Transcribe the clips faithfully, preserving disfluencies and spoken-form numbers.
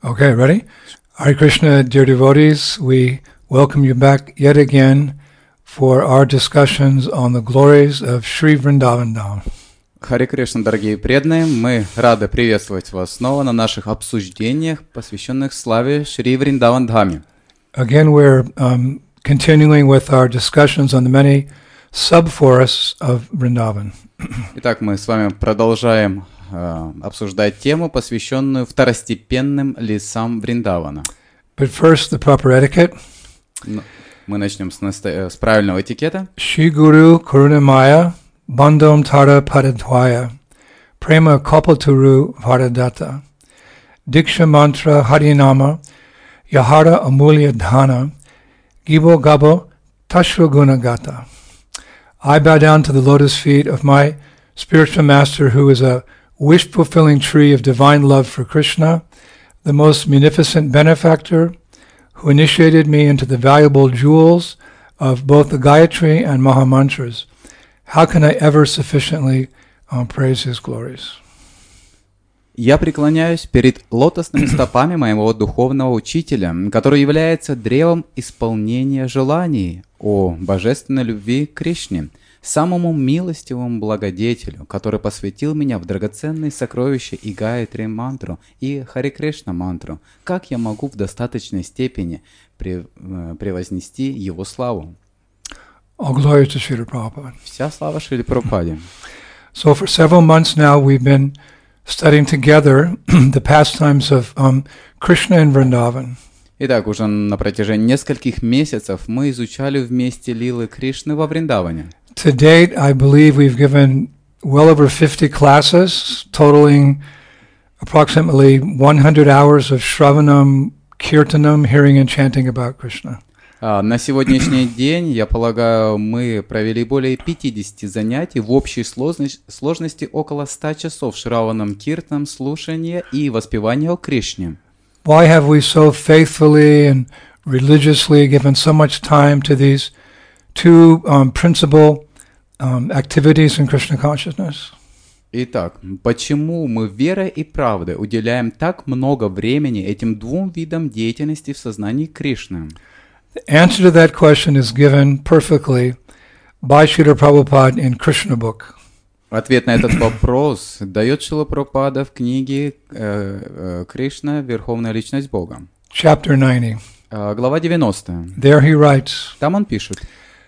Okay, ready? Hare Krishna, dear devotees, we welcome you back yet again for our discussions on the glories of Shri Vrindavan Dham. Харе Кришна, дорогие преданные, мы рады приветствовать вас снова на наших обсуждениях, посвященных славе Шри Вриндаван Дхаме. Again, we're um, continuing with our discussions on the many sub-forests of Vrindavan. Итак, мы с вами продолжаем uh, обсуждать тему, посвященную второстепенным лесам Вриндавана. But first, the proper etiquette. Но мы начнем с, наста- с правильного этикета. Shri Guru Karunamaya Bandham Tara Padadhvaya Prema Kalpaturu Varadata Diksha Mantra Harinama Yahara Amulya Dhana Gibo Gabo Tashvaguna Gata. I bow down to the lotus feet of my spiritual master, who is a wish-fulfilling tree of divine love for Krishna, the most munificent benefactor, who initiated me into the valuable jewels of both the Gayatri and Maha Mantras. How can I ever sufficiently um, praise his glories? Я преклоняюсь перед лотосными стопами моего духовного учителя, который является древом исполнения желаний о божественной любви к Кришне, самому милостивому благодетелю, который посвятил меня в драгоценные сокровища и Гайатри мантру, и Харе Кришна мантру. Как я могу в достаточной степени превознести его славу? All glory to Srila Prabhupada. Вся слава Шриле Прабхупаде. So for several months now we've been studying together the pastimes of um, Krishna in Vrindavan. Итак, уже на протяжении нескольких месяцев мы изучали вместе лилы Кришны во Вриндаване. To date, I believe we've given well over fifty classes, totaling approximately one hundred hours of Shravanam, Kirtanam, hearing and chanting about Krishna. А, на сегодняшний день, я полагаю, мы провели более пятьдесят занятий в общей сложности, сложности около ста часов Шраванам, Киртаном, слушания и воспевания о Кришне. Why have we so faithfully and religiously given so much time to these two um, principal um, activities in Krishna consciousness? Итак, почему мы верой и правдой уделяем так много времени этим двум видам деятельности в сознании Кришны? The answer to that question is given perfectly by Srila Prabhupada in Krishna book. Ответ на этот вопрос дает Шрила Прабхупада в книге э, э, «Кришна. Верховная Личность Бога». Chapter ninety. Э, глава девяносто. There he writes, Там он пишет: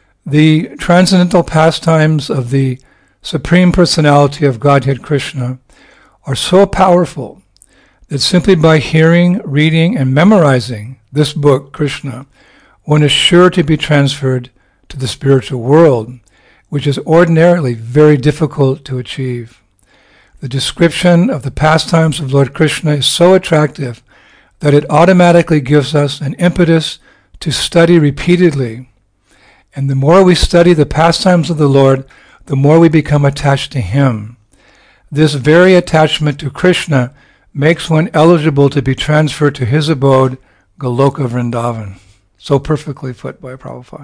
the transcendental pastimes of the Supreme Personality of Godhead Krishna are so powerful that simply by hearing, reading, and memorizing this book, Krishna, one is sure to be transferred to the spiritual world, which is ordinarily very difficult to achieve. The description of the pastimes of Lord Krishna is so attractive that it automatically gives us an impetus to study repeatedly. And the more we study the pastimes of the Lord, the more we become attached to Him. This very attachment to Krishna makes one eligible to be transferred to His abode, Goloka Vrindavan. So perfectly put by Prabhupada.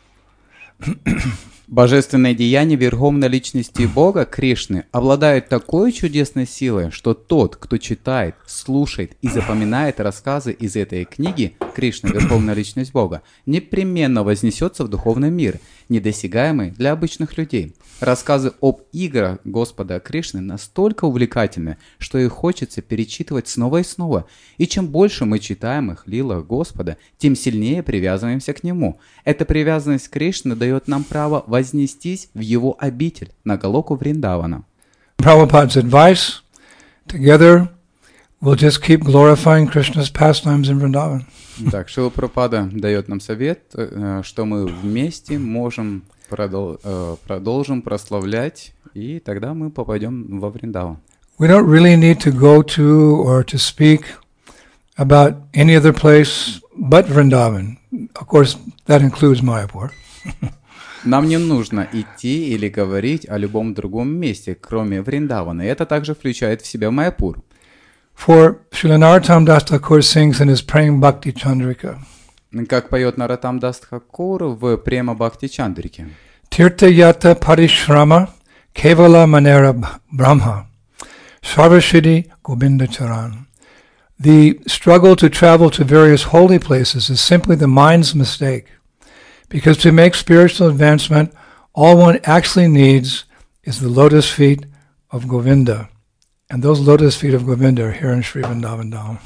Божественное деяние Верховной Личности Бога, Кришны, обладает такой чудесной силой, что тот, кто читает, слушает и запоминает рассказы из этой книги «Кришна. Верховная Личность Бога», непременно вознесется в духовный мир, недосягаемый для обычных людей. Рассказы об играх Господа Кришны настолько увлекательны, что их хочется перечитывать снова и снова. И чем больше мы читаем их лилах Господа, тем сильнее привязываемся к Нему. Эта привязанность к Кришне дает нам право вознестись в Его обитель, на Галоку Вриндавана. Prabhupada's advice, together we'll just keep glorifying Krishna's pastimes in Vrindavan. Так, Шрила Прабхупада дает нам совет, что мы вместе можем продол- продолжим прославлять, и тогда мы попадем во Вриндаван. We don't really need to go to or to speak about any other place but Vrindavan. Of course, that includes Mayapur. Нам не нужно идти или говорить о любом другом месте, кроме Вриндавана. И это также включает в себя Майяпур. For Srila Narottam Das Thakur sings in his Prem Bhakti Chandrika. Как поет Нароттам Дас Тхакур в Према Бхакти Чандрике. Tirtha Yata Parishrama Kevala Manera Brahma Sarvasiddhi Govinda Charan The struggle to travel to various holy places is simply the mind's mistake, because to make spiritual advancement, all one actually needs is the lotus feet of Govinda. And those lotus feet of Govinda are here in Sri Vrindavan Dham.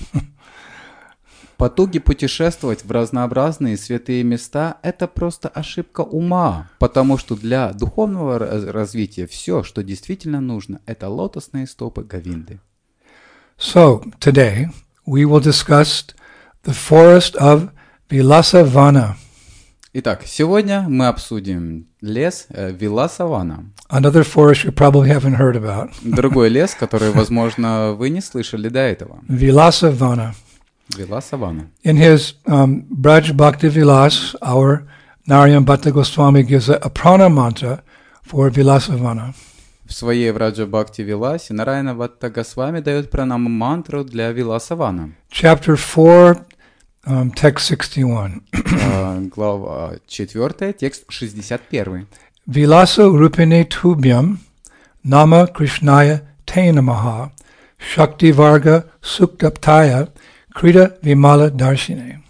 Потуги путешествовать в разнообразные святые места – это просто ошибка ума, потому что для духовного развития все, что действительно нужно, это лотосные стопы Говинды. So, today, we will discuss the forest of Vilasavana. Итак, сегодня мы обсудим лес э, Виласавана. Another forest you probably haven't heard about. Другой лес, который, возможно, вы не слышали до этого. Vilasavana. Виласавана. In his um, Braj Bhakti Vilas, our Narayan Bhatta Goswami gives a, a prana mantra for Vilasavana. В своей Враджа Бхакти Виласе Нараяна Бхатта Госвами дает пранама мантру для Виласавана. Chapter four, um, text sixty-one. Глава четвёртая, текст шестьдесят один. Vilasa Rupini Tubhyam Nama Krishnaya Te Namaha Shakti Varga Suktaptaya Krita Vimala Darshine.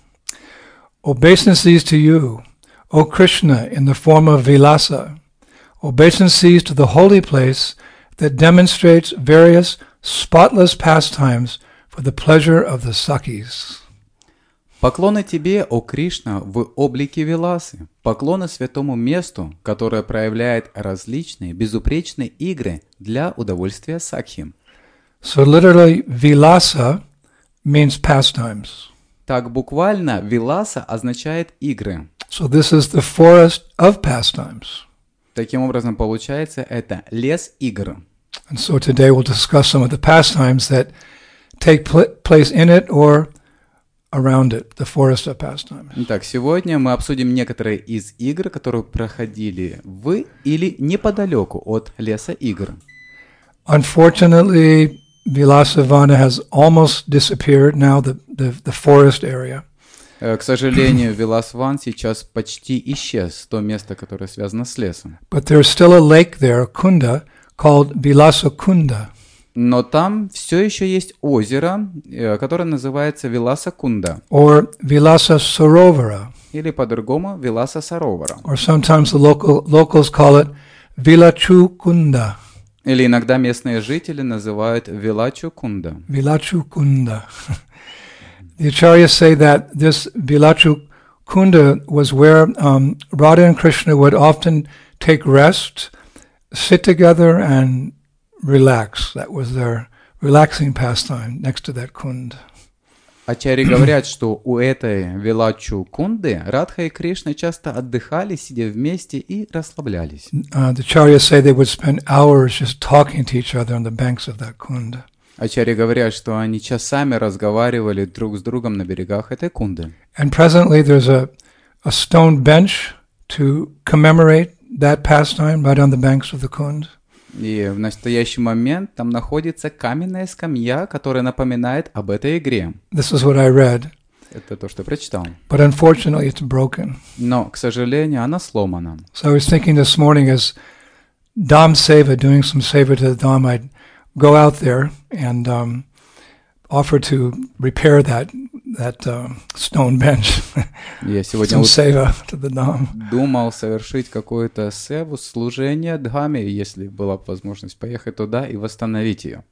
Obeisances to you, O Krishna, in the form of Vilasa. Obeisances to the holy place that demonstrates various spotless pastimes for the pleasure of the Sakhis. Поклоны тебе, о Кришна, в облике Виласы. Поклоны святому месту, которое проявляет различные безупречные игры для удовольствия Сакхи. So literally, Vilasa means pastimes. Так буквально Виласа означает игры. So this is the forest of pastimes. Таким образом, получается, это лес игр. And so today we'll discuss some of the pastimes that take pl- place in it or around it, the forest of pastimes. Итак, сегодня мы обсудим некоторые из игр, которые проходили в или неподалеку от леса игр. Unfortunately, Vilasavana has almost disappeared now, the, the, the forest area. К сожалению, Виласван сейчас почти исчез, то место, которое связано с лесом. But there's still a lake there, a kunda, called Vilasakunda. Но там все еще есть озеро, которое называется Виласа-кунда. Or Vilasa Sarovara. Или по-другому Виласа-саровара. Or sometimes the local locals call it Vilachukunda. Или иногда местные жители называют Вилачу-кунда. Vilachukunda. The acharyas say that this Vilachukunda was where um, Radha and Krishna would often take rest, sit together, and relax. That was their relaxing pastime next to that kund. Ачарьи говорят, что у этой Вилачу-кунды Радха и Кришна часто отдыхали, сидя вместе, и расслаблялись. Uh, the acharyas say they would spend hours just talking to each other on the banks of that kund. Ачарьи говорят, что они часами разговаривали друг с другом на берегах этой кунды. And presently there's a, a stone bench to commemorate that pastime right on the banks of the kund. И в настоящий момент там находится каменная скамья, которая напоминает об этой игре. This is what I read. Это то, что я прочитал. But unfortunately it's broken. Но, к сожалению, она сломана. So I was thinking this morning as Dham Seva, doing some Seva to the Dham, I'd go out there and um, offer to repair that that uh, stone bench. Я сегодня some Seva to the Dham. думал совершить какое-то севу, служение Дхаме, если была бы возможность поехать туда и восстановить ее.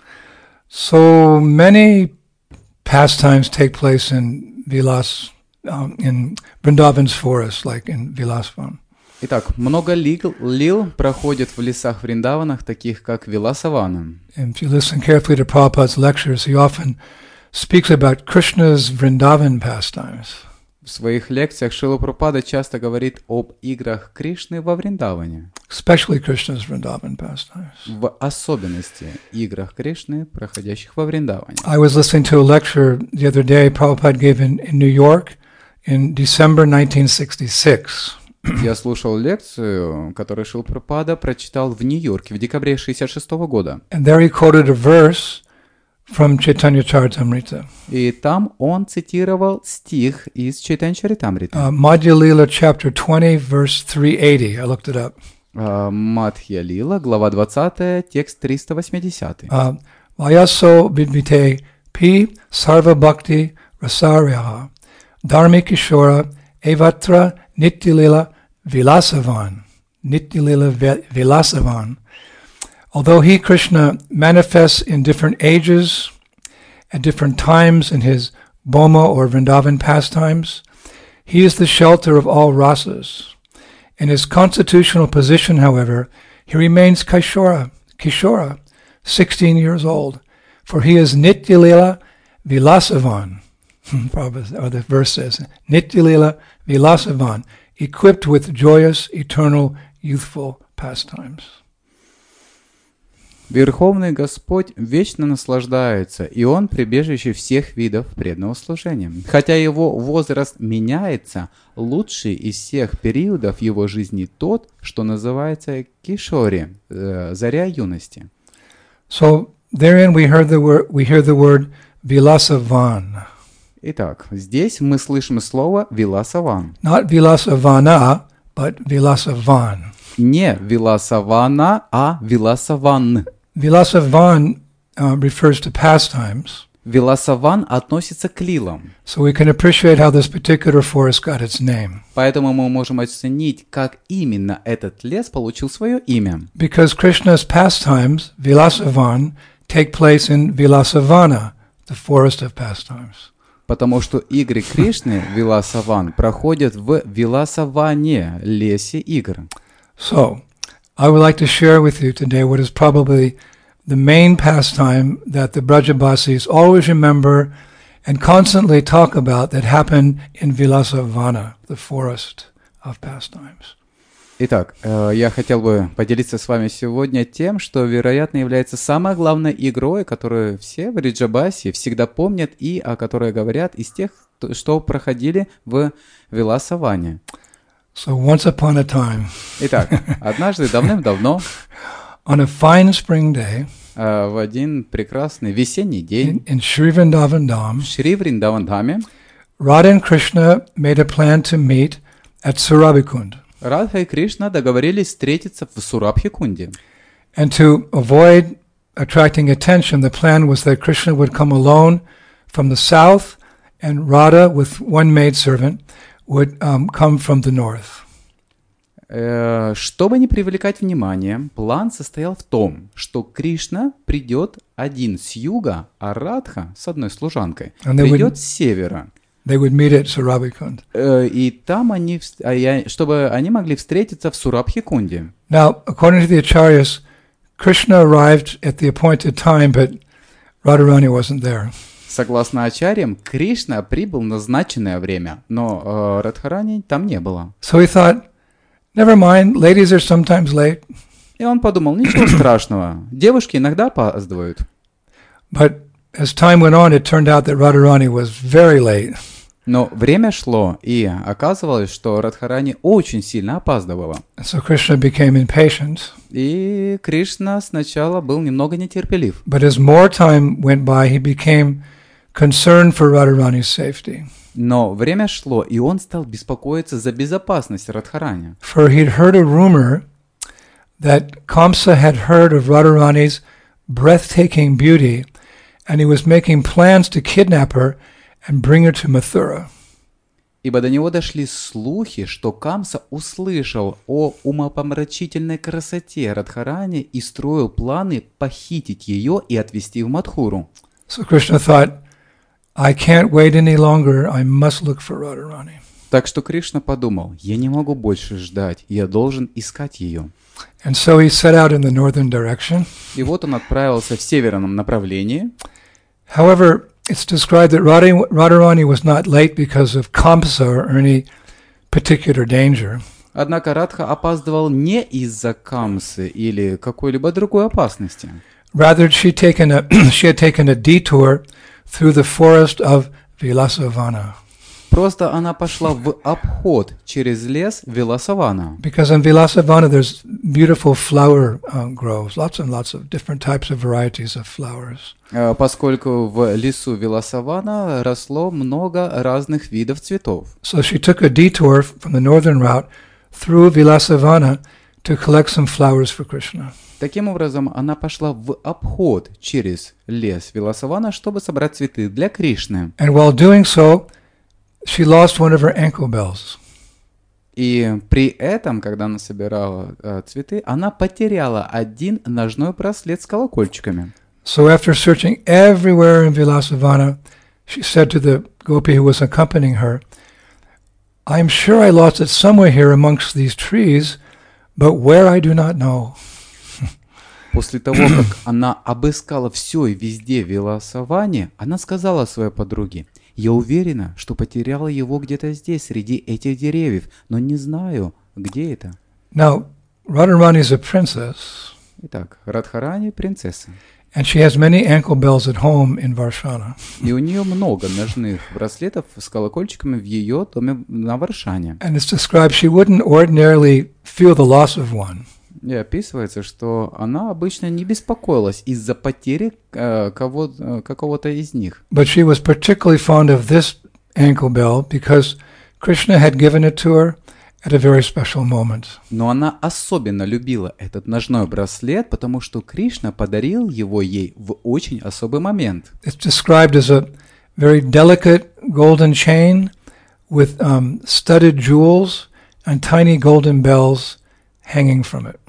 So many pastimes take place in Vilas, um, in Vrindavan's forest, like in Vilasvan. Итак, много лил, лил проходит в лесах Вриндаванах, таких как Виласавана. And if you listen carefully to Prabhupada's lectures, he often speaks about Krishna's Vrindavan pastimes. В своих лекциях Шрила Прабхупада часто говорит об играх Кришны во Вриндаване. Especially Krishna's Vrindavan pastimes. В особенности играх Кришны, проходящих во Вриндаване. I was listening to a lecture the other day Prabhupada gave in, in New York in December nineteen sixty-six. Я слушал лекцию, которую Шрила Прабхупада прочитал в Нью-Йорке в декабре шестьдесят шестого года. And there he quoted a verse from Chaitanya Charitamrita. И там он цитировал стих из Чайтанья Чаритамриты. Uh, Madhya Lila chapter twenty verse three eighty. I looked it up. Uh, Мадхья Лила, глава двадцатая, текст триста восемьдесят. Uh, Vayaso vidvite pi Sarva Bhakti Rasaryaha, Dharmikishora, Evatra Nityalila Vilasavan. Nityalila Vilasavan. Although he, Krishna, manifests in different ages, at different times in his Boma or Vrindavan pastimes, he is the shelter of all rasas. In his constitutional position, however, he remains Kishora, Kishora, sixteen years old, for he is Nityalila Vilasavan. Or the verse says, Nityalila Vilasavan, equipped with joyous, eternal, youthful pastimes. Верховный Господь вечно наслаждается, и Он прибежище всех видов преданного служения. Хотя Его возраст меняется, лучший из всех периодов Его жизни тот, что называется Кишори, э, заря юности. So therein we heard the word, we hear the word Vilasavan. Итак, здесь мы слышим слово Виласаван. Not Vilasavana, but Vilasavan. Не Виласавана, а Виласаван. Vilasavan uh, refers to pastimes. Виласаван относится к лилам. So we can appreciate how this particular forest got its name. Поэтому мы можем оценить, как именно этот лес получил свое имя. Because Krishna's pastimes, Vilasavan, take place in Vilasavana, the forest of pastimes. Потому что игры Кришны, Виласаван, проходят в Виласаване, лесе игр. So, I would like to share with you today what is probably the main pastime that the Brajabasis always remember and constantly talk about that happened in Vilasavana, the forest of pastimes. Итак, я хотел бы поделиться с вами сегодня тем, что, вероятно, является самой главной игрой, которую все в Бриджабасе всегда помнят и о которой говорят из тех, что проходили в Виласаване. So once upon a time, Итак, однажды давным-давно, on a fine spring day, в один прекрасный весенний день, in, in Sri Vrindavan Dham, в Шри Вриндавандхаме, Radha and Krishna made a plan to meet at Surabhikund. Радха и Кришна договорились встретиться в Сурабхикунде. And to avoid attracting attention, the plan was that Krishna would come alone from the south, and Radha, with one maidservant, would um, come from the north. Э, чтобы не привлекать внимание, план состоял в том, что Кришна придет один с юга, а Радха с одной служанкой придет с севера. They would meet at Surabhikund. Э, и там они, чтобы они могли встретиться в Сурабхикунде. Now, according to the Acharyas, Krishna arrived at the appointed time, but Radharani wasn't there. Согласно Ачарьям, Кришна прибыл в назначенное время, но э, Радхарани там не было. So he thought, never mind, ladies are sometimes late. И он подумал, ничего страшного, девушки иногда опаздывают. But as time went on, it turned out that Radharani was very late. Но время шло, и оказывалось, что Радхарани очень сильно опаздывала. So Krishna became impatient. И Кришна сначала был немного нетерпелив. But as more time went by, he became concerned for Radharani's safety. Но время шло, и он стал беспокоиться за безопасность Радхарани. For he'd heard a rumor that Kamsa had heard of Radharani's breathtaking beauty, and he was making plans to kidnap her and bring her to Mathura. Ибо до него дошли слухи, что Камса услышал о умопомрачительной красоте Радхарани и строил планы похитить ее и отвезти в Мадхуру. So Krishna thought, I can't wait any longer, I must look for Radharani. Так что Кришна подумал, я не могу больше ждать, я должен искать ее. And so he set out in the northern direction. И вот он отправился в северном направлении. However, it's described that Radharani was not late because of Kamsa or any particular danger. Однако Радха опаздывал не из-за Камсы или какой-либо другой опасности. Rather, she taken a she had taken a detour through the forest of Vilasavana. Просто она пошла в обход через лес Виласавана. Because in Vilasavana there's beautiful flower uh, groves, lots and lots of different types of varieties of flowers. Поскольку в лесу Виласавана росло много разных видов цветов. So she took a detour from the northern route through Vilasavana to collect some flowers for Krishna. Таким образом, она пошла в обход через лес Виласавана, чтобы собрать цветы для Кришны. And while doing so, she lost one of her ankle bells. И при этом, когда она собирала э, цветы, она потеряла один ножной браслет с колокольчиками. So after searching everywhere in Vilasavana, she said to the gopi who was accompanying her, "I'm sure I lost it somewhere here amongst these trees, but where I do not know." После того, как она обыскала все и везде в Виласаване, она сказала своей подруге: «Я уверена, что потеряла его где-то здесь, среди этих деревьев, но не знаю, где это». Now, Radharani is a princess, Итак, Радхарани — принцесса. and she has many ankle bells at home in Varshana. И у нее много ножных браслетов с колокольчиками в ее доме на Варшане. And it's described she wouldn't ordinarily feel the loss of one. И описывается, что она обычно не беспокоилась из-за потери э, кого, э, какого-то из них. But she was particularly fond of this ankle bell because Krishna had given it to her at a very special moment. Но она особенно любила этот ножной браслет, потому что Кришна подарил его ей в очень особый момент. It's described as a very delicate golden chain with um, studded jewels and tiny golden bells hanging from it.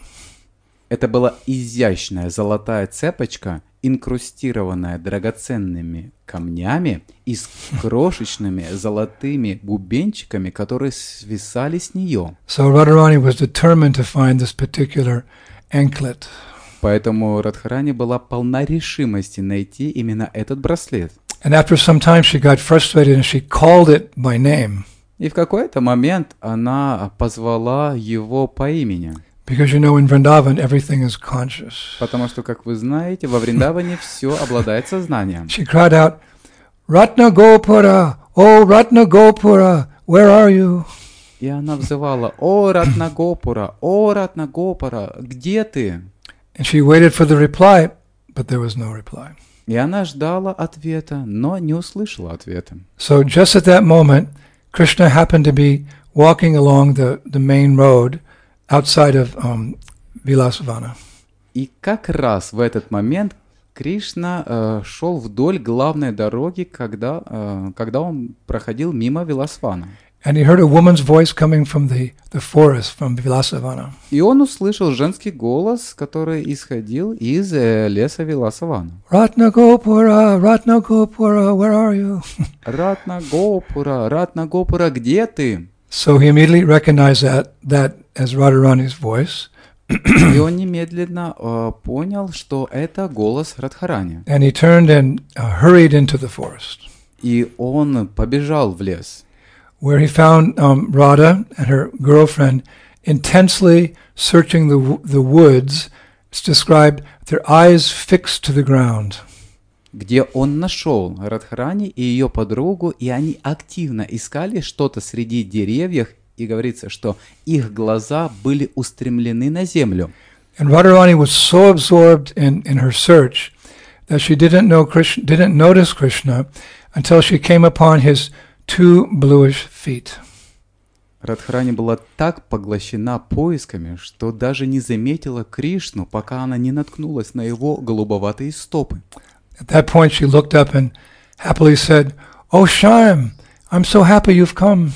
Это была изящная золотая цепочка, инкрустированная драгоценными камнями и с крошечными золотыми бубенчиками, которые свисали с нее. So Radharani was determined to find this particular anklet. Поэтому Радхарани была полна решимости найти именно этот браслет. And after some time she got frustrated and she called it by name. И в какой-то момент она позвала его по имени. Because you know in Vrindavan everything is conscious. Потому что, как вы знаете, во Вриндаване все обладает сознанием. She cried out, "Ratna Gopura, oh Ratna Gopura, where are you?" И она взывала: «О, Ратнагопура! О, Ратнагопура! Где ты?» And she waited for the reply, but there was no reply. И она ждала ответа, но не услышала ответа. So just at that moment, Krishna happened to be walking along the, the main road outside of um, Vilasavana. И как раз в этот момент Кришна э, шел вдоль главной дороги, когда, э, когда он проходил мимо Виласвана. And he heard a woman's voice coming from the, the forest, from Vilasavana. И он услышал женский голос, который исходил из э, леса Виласавана. Ratna Gopura, Ratna Gopura, where are you? Ратнагопура, Ратнагопура, где ты? So he immediately recognized that, that as Radharani's voice. И он немедленно э, понял, что это голос Радхарани. And he turned and uh, hurried into the forest, И он побежал в лес, where he found um, Radha and her girlfriend intensely searching the w- the woods. It's described their eyes fixed to the ground. где он нашел Радхарани и ее подругу, и они активно искали что-то среди деревьев, и говорится, что их глаза были устремлены на землю. And Radharani was so absorbed in, in her search that she didn't know Krishna, didn't notice Krishna until she came upon his two bluish feet. Радхарани была так поглощена поисками, что даже не заметила Кришну, пока она не наткнулась на его голубоватые стопы. At that point, she looked up and happily said, "Oh, Shyam, I'm so happy you've come."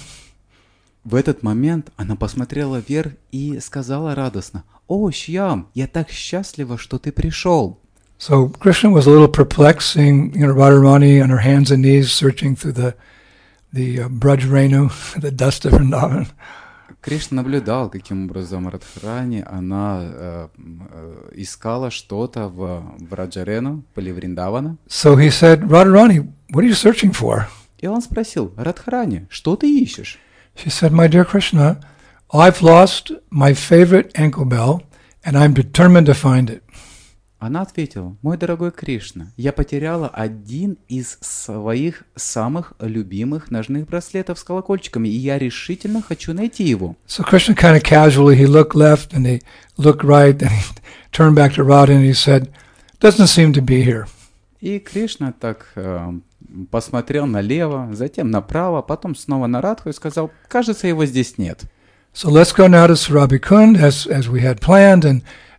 В этот момент она посмотрела вверх и сказала радостно: «О, Шьям, я так счастлива, что ты пришел». So Krishna was a little perplexed, seeing you know Radharani on her hands and knees searching through the the uh, Braj Renu, the dust of Vrindavan. Кришна наблюдал, каким образом Радхарани, она э, э, искала что-то в, в Раджарену, поле Вриндавана. So he said, "Radharani, what are you searching for?" И он спросил: «Радхарани, что ты ищешь?» She said, "My dear Krishna, I've lost my favorite ankle bell, and I'm determined to find it." Она ответила: «Мой дорогой Кришна, я потеряла один из своих самых любимых ножных браслетов с колокольчиками, и я решительно хочу найти его». So Krishna kind of casually, he looked left and he looked right, and he turned back to Radha and he said, "Doesn't seem to be here." И Кришна так э, посмотрел налево, затем направо, потом снова на Радху и сказал: «Кажется, его здесь нет». So let's go now to Surabhi Kund as, as we had planned, and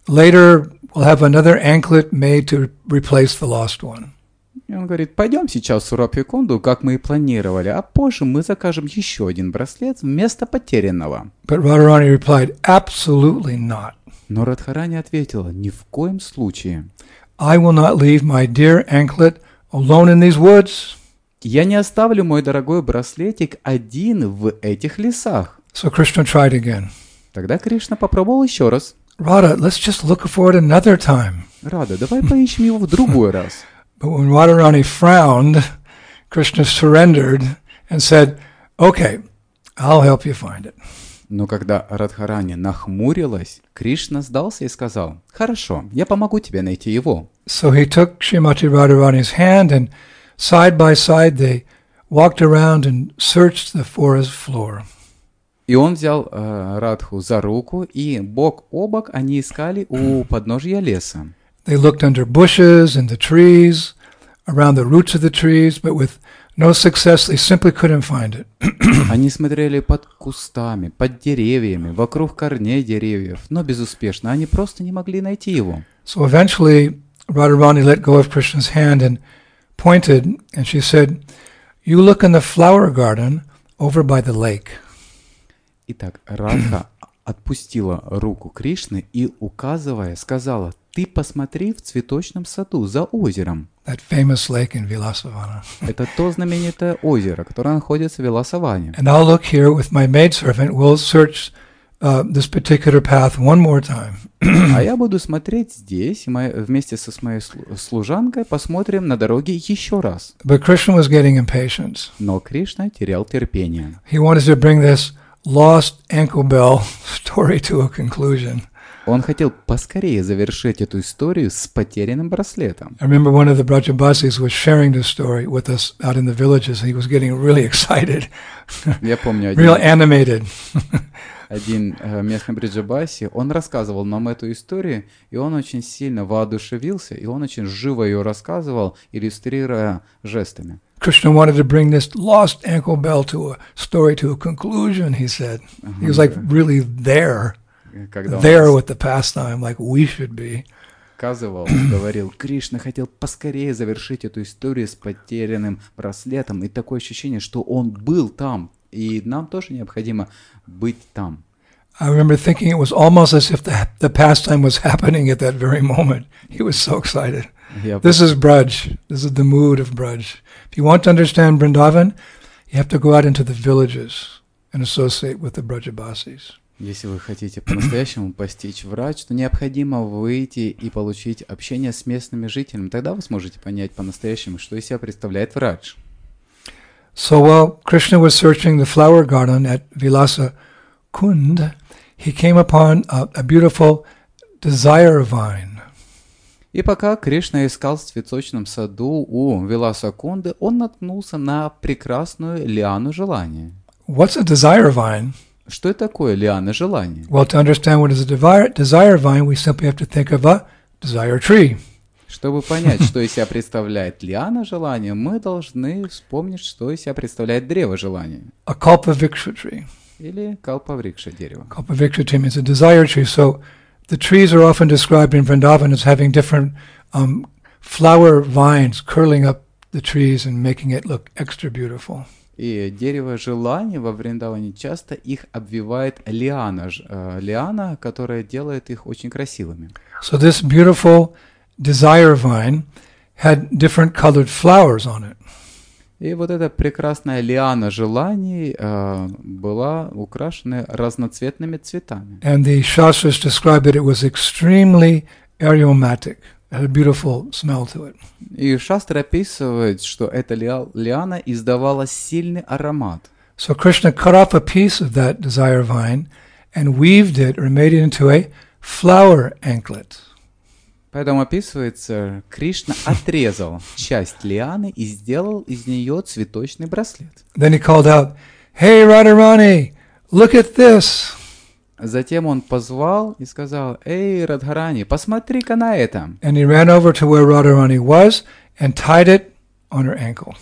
later we'll have another anklet made to replace the lost one. И он говорит, пойдем сейчас в Сурабхикунду, как мы и планировали, а позже мы закажем еще один браслет вместо потерянного. But Radharani replied, absolutely not. Но Радхарани ответила, ни в коем случае. I will not leave my dear anklet alone in these woods. Я не оставлю мой дорогой браслетик один в этих лесах. So Krishna tried again. Тогда Кришна попробовал еще раз. Radha, let's just look for it another time. Рада, давай поищем его в другой раз. But when Radharani frowned, Krishna surrendered and said, okay, I'll help you find it. Но когда Радхарани нахмурилась, Кришна сдался и сказал, хорошо, я помогу тебе найти его. So he took Srimati Radharani's hand and side by side they walked around and searched the forest floor. И он взял э, Радху за руку, и бок о бок они искали у подножья леса. They looked under bushes and the trees, around the roots of the trees, but with no success, they simply couldn't find it. Они смотрели под кустами, под деревьями, вокруг корней деревьев, но безуспешно. Они просто не могли найти его. So eventually, Radharani let go of Krishna's hand and pointed, and she said, you look in the flower garden over by the lake. Итак, Радха отпустила руку Кришны и, указывая, сказала, ты посмотри в цветочном саду за озером. That famous lake in Vilasavana. Это то знаменитое озеро, которое находится в Виласаване. And I'll look here with my maidservant. We'll search uh, this particular path one more time. А я буду смотреть здесь, и моя, вместе со с моей служанкой посмотрим на дороге еще раз. But Krishna was getting impatient. Но Кришна терял терпение. He wanted to bring this lost ankle bell story to a conclusion. Он хотел поскорее завершить эту историю с потерянным браслетом. I remember one of the Brajabasis was sharing this story with us out in the villages. He was getting really excited, Я помню real один, animated. один э, местный бриджабаси, он рассказывал нам эту историю, и он очень сильно воодушевился, и он очень живо ее рассказывал, иллюстрируя жестами. Krishna wanted to bring this lost ankle bell to a story to a conclusion, he said. He was like really there, Когда он there with the pastime, like we should be. рассказывал, говорил, Кришна хотел поскорее завершить эту историю с потерянным браслетом, и такое ощущение, что он был там, и нам тоже необходимо быть там. I remember thinking it was almost as if the, the pastime was happening at that very moment. He was so excited. Я This is Braj. This is the mood of Braj. If you want to understand Vrindavan, you have to go out into the villages and associate with the Brajabasis. Если вы хотите по-настоящему постичь врач, то необходимо выйти и получить общение с местными жителями. Тогда вы сможете понять по-настоящему, что из себя представляет врач. So while Krishna was searching the flower garden at Vilasa Kund, he came upon a, a beautiful desire vine. И пока Кришна искал в цветочном саду у Виласа-Кунды, он наткнулся на прекрасную лиану желания. What's a desire vine? Что это такое лиана желания? Well, to understand what is a desire, desire vine, we simply have to think of a desire tree. Чтобы понять, что из себя представляет лиана желания, мы должны вспомнить, что из себя представляет древо желания. A kalpavriksha tree. Или калпаврикша дерево. Kalpavriksha tree means a desire tree. So the trees are often described in Vrindavan as having different um, flower vines curling up the trees and making it look extra beautiful. И дерево желания во Вриндаване часто их обвивает лиана, ж- э, лиана, которая делает их очень красивыми. So this beautiful desire vine had different colored flowers on it. И вот эта прекрасная лиана желаний э, была украшена разноцветными цветами. And the Shastras describe that it was extremely aromatic. It had a beautiful smell to it. И Шастра описывает, что эта лиа- лиана издавала сильный аромат. So Krishna cut off a piece of that desire vine and weaved it or made it into a flower anklet. Поэтому описывается, Кришна отрезал часть лианы и сделал из нее цветочный браслет. Then he called out, "Hey Radharani, look at this." Затем он позвал и сказал, «Эй, Радхарани, посмотри-ка на это». And he ran over to where Radharani was and tied it on her ankle.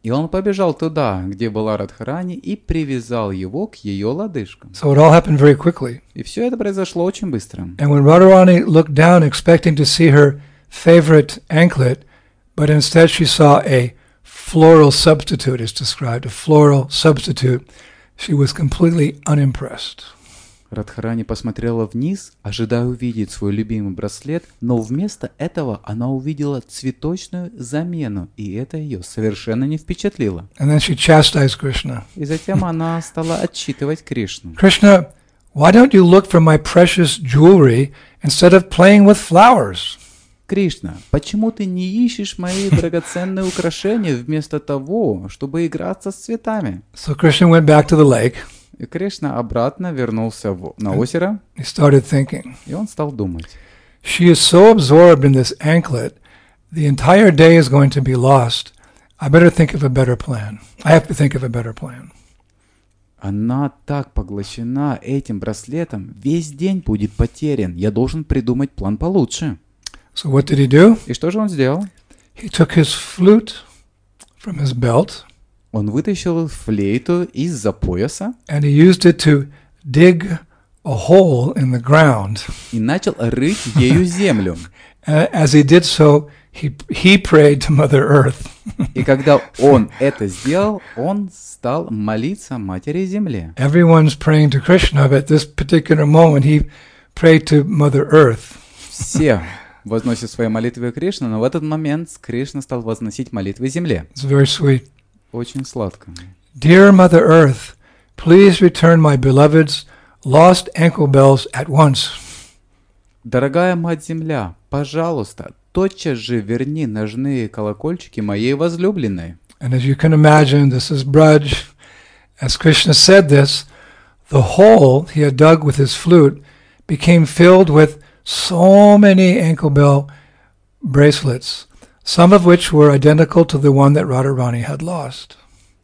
И он побежал туда, где была Радхарани, и привязал его к ее лодыжкам. So it all happened very quickly. И все это произошло очень быстро. And when Radharani looked down expecting to see her favorite anklet, but instead she saw a floral substitute, is described, a floral substitute, she was completely unimpressed. Радхарани посмотрела вниз, ожидая увидеть свой любимый браслет, но вместо этого она увидела цветочную замену, и это ее совершенно не впечатлило. And then she chastised Krishna. И затем она стала отчитывать Кришну. Krishna, why don't you look for my precious jewelry instead of playing with flowers? Кришна, почему ты не ищешь мои драгоценные украшения вместо того, чтобы играться с цветами? So Krishna went back to the lake. И Кришна обратно вернулся в, на озеро, He started thinking, и он стал думать. she is so absorbed in this anklet, the entire day is going to be lost. I better think of a better plan. I have to think of a better plan. Она так поглощена этим браслетом, весь день будет потерян. Я должен придумать план получше. So what did he do? И что же он сделал? He took his flute from his belt Он вытащил флейту из-за пояса and he used it to dig a hole in the ground. и начал рыть ею землю. And as he did so, he he prayed to Mother Earth. И когда он это сделал, он стал молиться Матери Земле. Everyone's praying to Krishna, but at this particular moment he prayed to Mother Earth. Все возносят свои молитвы Кришне, но в этот момент Кришна стал возносить молитвы Земле. It's very sweet. Очень сладко. Dear Mother Earth, please return my beloved's lost ankle bells at once. Дорогая Мать Земля, пожалуйста, тотчас же верни ножные колокольчики моей возлюбленной. And as you can imagine, this is Braj. As Krishna said this, the hole he had dug with his flute became filled with so many ankle bell bracelets, some of which were identical to the one that Radharani had lost.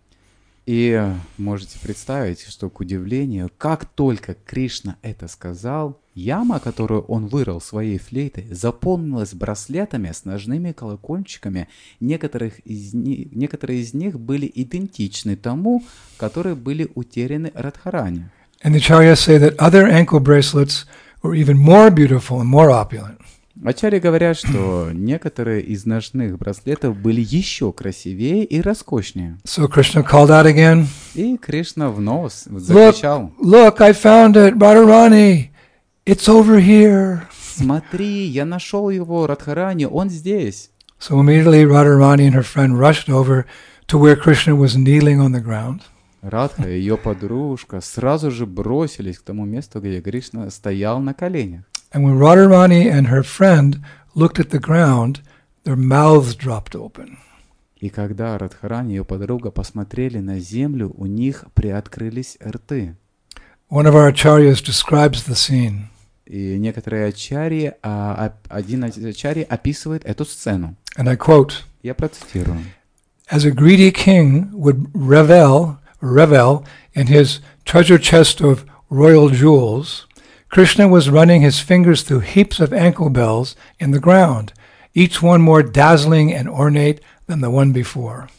И можете представить, что к удивлению, как только Кришна это сказал, яма, которую он вырыл своей флейтой, заполнилась браслетами с ножными колокольчиками. Некоторых из них, некоторые из них были идентичны тому, которые были утеряны Радхарани. And the Acharyas say that other ankle bracelets were even more beautiful and more opulent. Ачарьи говорят, что некоторые из ножных браслетов были еще красивее и роскошнее. So Krishna called out again. И Кришна вновь Look, закричал: look, I found it, Radharani. It's over here. «Смотри, я нашел его, Радхарани, он здесь». So immediately Radharani and her friend rushed over to where Krishna was kneeling on the ground. Радха и ее подружка сразу же бросились к тому месту, где Кришна стоял на коленях. And when Radharani and her friend looked at the ground, their mouths dropped open. И когда Радхарани и ее подруга посмотрели на землю, у них приоткрылись рты. One of our acharyas describes the scene. И некоторые ачарьи, а, один ачарья описывает эту сцену. And I quote, Я процитирую. As a greedy king would revel, revel in his treasure chest of royal jewels, Krishna was running his fingers through heaps of ankle bells in the ground, each one more dazzling and ornate than the one before.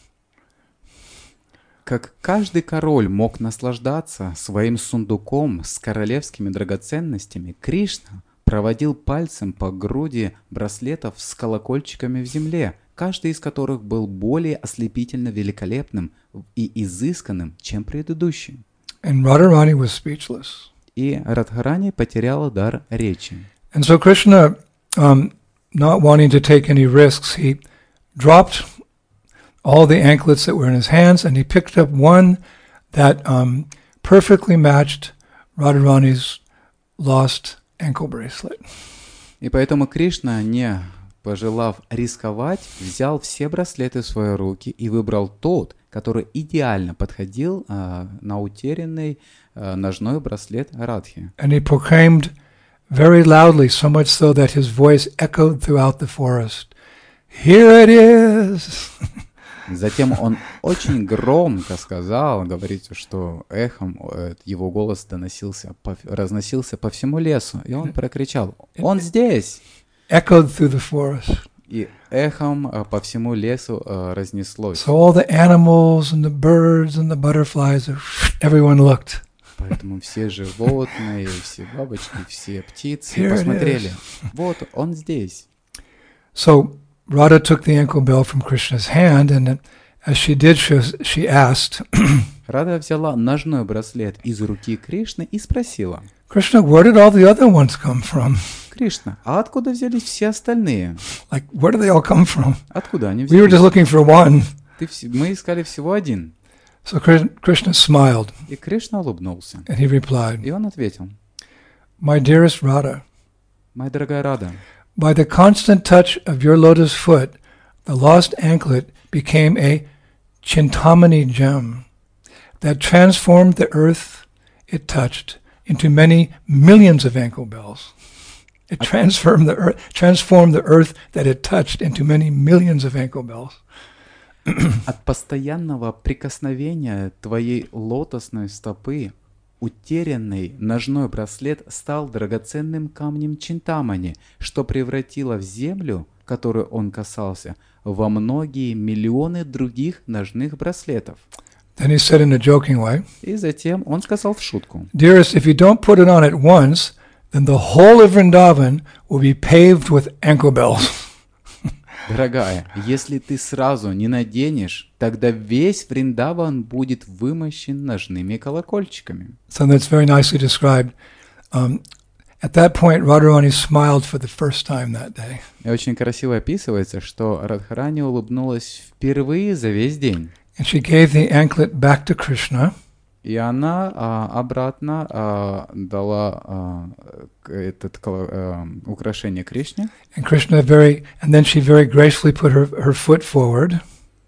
Как каждый король мог наслаждаться своим сундуком с королевскими драгоценностями, Кришна проводил пальцем по груди браслетов с колокольчиками в земле, каждый из которых был более ослепительно великолепным и изысканным, чем предыдущий. And Radharani was speechless. И Радхарани потеряла дар речи. And so Krishna, um, not wanting to take any risks, he dropped all the anklets that were in his hands, and he picked up one that um, perfectly matched Radharani's lost ankle bracelet. И поэтому Кришна, не пожелав рисковать, взял все браслеты в свои руки и выбрал тот, который идеально подходил а, на утерянный а, ножной браслет Радхи. And he proclaimed very loudly, so much so that his voice echoed throughout the forest, "Here it is!" Затем он очень громко сказал, говорится, что эхом его голос доносился, разносился по всему лесу, и он прокричал: «Он здесь!» Echoed through the forest. И эхом а, по всему лесу а, разнеслось. So all the animals and the birds and the butterflies, everyone looked. Поэтому все животные, все бабочки, все птицы Here it посмотрели. is. Вот он здесь. So Radha took the ankle bell from Krishna's hand, and as she did, she, she asked, Рада взяла ножной браслет из руки Кришны и спросила: Krishna, where did all the other ones come from? Кришна, а откуда взялись все остальные? Like, where did they all come from? Откуда они We were just взялись? looking for one. Ты вс- Мы искали всего один. So Kri- Krishna smiled, И Кришна улыбнулся. and he replied, И он ответил: My dearest Radha, моя дорогая Рада, by the constant touch of your lotus foot, the lost anklet became a Chintamani gem that transformed the earth it touched into many millions of ankle bells. It transformed the earth, transformed the earth that it touched into many millions of ankle bells. от постоянного прикосновения твоей лотосной стопы утерянный ножной браслет стал драгоценным камнем Чинтамани, что превратило в землю, которую он касался, во многие миллионы других ножных браслетов. Then he said in a joking way, И затем он сказал в шутку: Dearest, if you don't put it on at once, then the whole of Vrindavan will be paved with ankle bells. дорогая, если ты сразу не наденешь, тогда весь Вриндаван будет вымощен ножными колокольчиками. So that's very nicely described. Um, at that point, Radharani smiled for the first time that day. И очень красиво описывается, что Радхарани улыбнулась впервые за весь день. And she gave the anklet back to Krishna. И она а, обратно а, дала а, к- этот коло- а, украшение Кришне. And Krishna very, and then she very gracefully put her, her foot forward.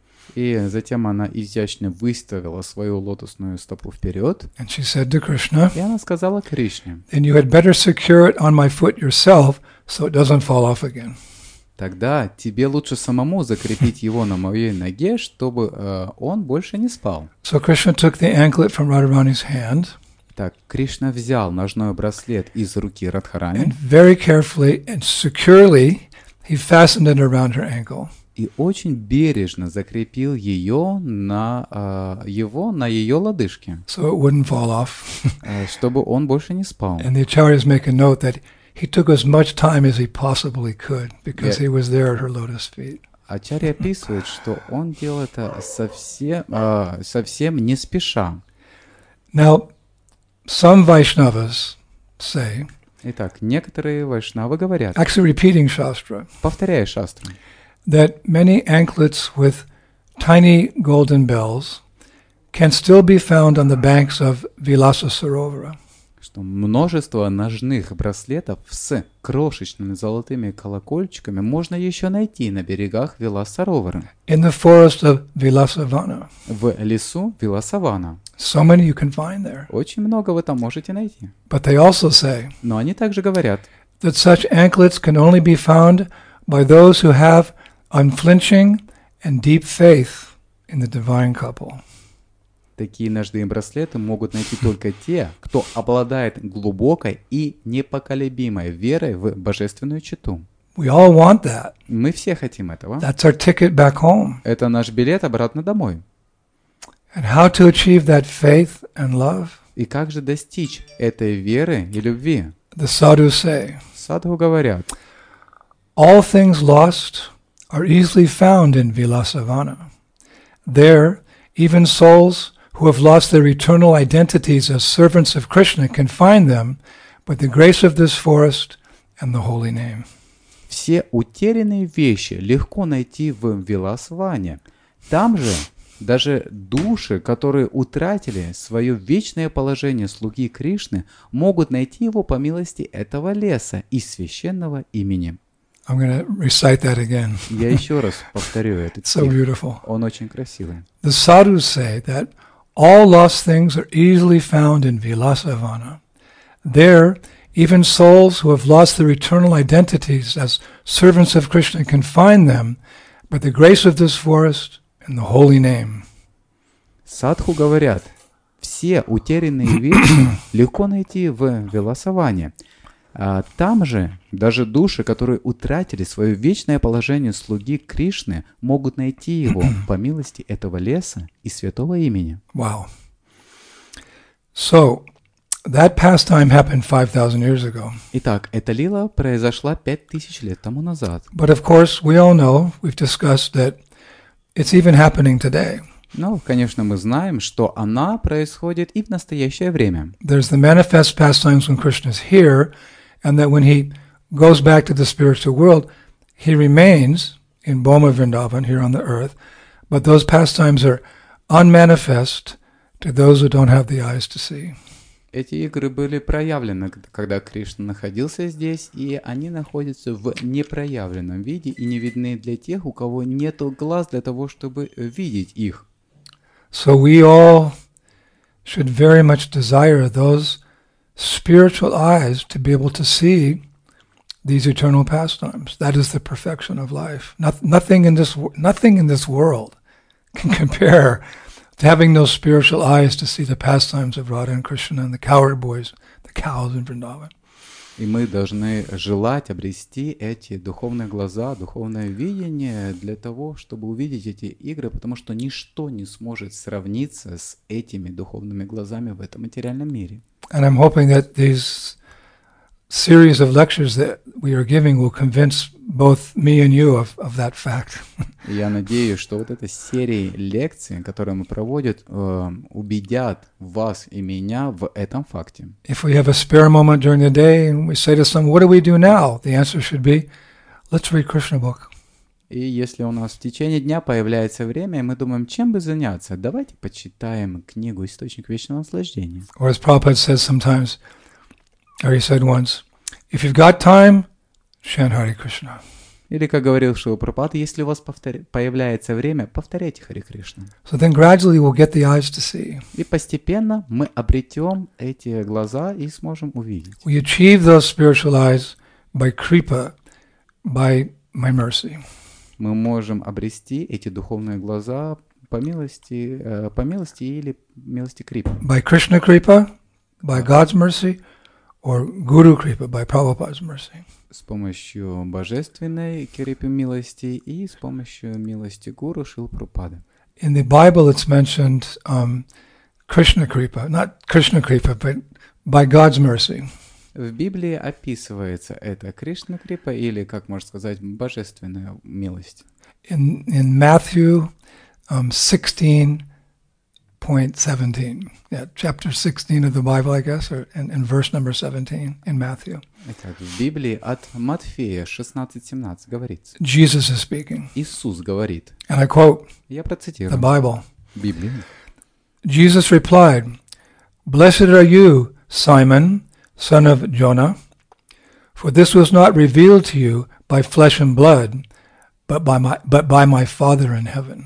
И затем она изящно выставила свою лотосную стопу вперед. And she said to Krishna, И она сказала Кришне: then you had better secure it on my foot yourself so it doesn't fall off again. тогда тебе лучше самому закрепить его на моей ноге, чтобы э, он больше не спал. So Krishna took the anklet from Radharani's hand Так, Кришна взял ножной браслет из руки Радхарани and very carefully and securely he fastened it around her ankle. и очень бережно закрепил ее на, э, его на ее лодыжке, So it wouldn't fall off. э, чтобы он больше не спал. And the acharyas make a note that he took as much time as he possibly could because Yeah. he was there at her lotus feet. Ачарья описывает, что он делал это совсем, э, совсем не спеша. Now, some Vaishnavas say, Итак, некоторые вайшнавы говорят, actually repeating Shastra, повторяя шастру, that many anklets with tiny golden bells can still be found on the banks of Vilasa Sarovara. что множество ножных браслетов с крошечными золотыми колокольчиками можно еще найти на берегах Виласаровара, In the forest of Vilasavana. в лесу Виласавана. So many you can find there. Очень много вы там можете найти. But they also say Но они также говорят, that such anklets can only be found by those who have unflinching and deep faith in the divine couple. такие ножные браслеты могут найти только те, кто обладает глубокой и непоколебимой верой в божественную чету. We all want that. Мы все хотим этого. That's our ticket back home. Это наш билет обратно домой. And how to achieve that faith and love? И как же достичь этой веры и любви? The sadhus say, Садху говорят, all things lost are easily found in Vilasavana. There, even souls who have lost their eternal identities as servants of Krishna can find them by the grace of this forest and the holy name. все утерянные вещи легко найти в Виласване. Там же даже души, которые утратили свое вечное положение слуги Кришны, могут найти его по милости этого леса и священного имени. I'm going to recite that again. Я еще раз повторю этот It's so стих. beautiful. Он очень красивый. The sadhus say that all lost things are easily found in Vilasavana. There, even souls who have lost their eternal identities as servants of Krishna can find them by the grace of this forest and the holy name. Садху говорят, все утерянные вещи легко найти в Виласаване. А там же даже души, которые утратили свое вечное положение слуги Кришны, могут найти его по милости этого леса и святого имени. Wow. So, that pastime happened five thousand years ago. Итак, эта лила произошла пять тысяч лет тому назад. But of course, we all know, we've discussed that it's even happening today. Но, конечно, мы знаем, что она происходит и в настоящее время. There's the manifest pastimes when Krishna is here, and that when he goes back to the spiritual world, he remains in Bhoma Vrindavan here on the earth, but those pastimes are unmanifest to those who don't have the eyes to see. Эти игры были проявлены, когда Кришна находился здесь, и они находятся в непроявленном виде и не видны для тех, у кого нет глаз для того, чтобы видеть их. So we all should very much desire those spiritual eyes to be able to see these eternal pastimes. That is the perfection of life. Not, nothing in this nothing in this world can compare to having those spiritual eyes to see the pastimes of Radha and Krishna and the cowherd boys, the cows in Vrindavan. И мы должны желать обрести эти духовные глаза, духовное видение для того, чтобы увидеть эти игры, потому что ничто не сможет сравниться с этими духовными глазами в этом материальном мире. And I'm hoping that these series of lectures that we are giving will convince both me and you of, of that fact. Я надеюсь, что вот эта серия лекций, которые мы проводим, э, убедят вас и меня в этом факте. If we have a spare moment during the day and we say to someone, what do we do now? The answer should be, let's read Krishna book. И если у нас в течение дня появляется время, и мы думаем, чем бы заняться, давайте почитаем книгу «Источник вечного наслаждения». Or as Prabhupada says sometimes, or he said once, if you've got time, chant Hare Krishna. Или, как говорил Шрила Прабхупада, если у вас повтор... появляется время, повторяйте Харе Кришна. So then gradually we'll get the eyes to see. И постепенно мы обретем эти глаза и сможем увидеть. We achieve those spiritual eyes by kripa, by my mercy. Мы можем обрести эти духовные глаза по милости, э, по милости или милости Крипы. By Krishna kripa, by God's mercy, or Guru kripa, by Prabhupada's mercy. С помощью божественной Крипы милости и с помощью милости Гуру Шрилы Прабхупады. In the Bible it's mentioned um, Krishna kripa, not Krishna kripa, but by God's mercy. В Библии описывается это Кришна Крипа или, как можно сказать, божественная милость. In in Matthew um, sixteen point seventeen, yeah, chapter sixteen of the Bible, I guess, or in, in verse number seventeen in Matthew. Итак, в Библии от Матфея шестнадцать семнадцать говорится. Jesus is speaking, Иисус говорит. and I quote Я the процитирую Bible. Библию. Jesus replied, "Blessed are you, Simon, son of Jonah, for this was not revealed to you by flesh and blood, but by my, but by my Father in heaven."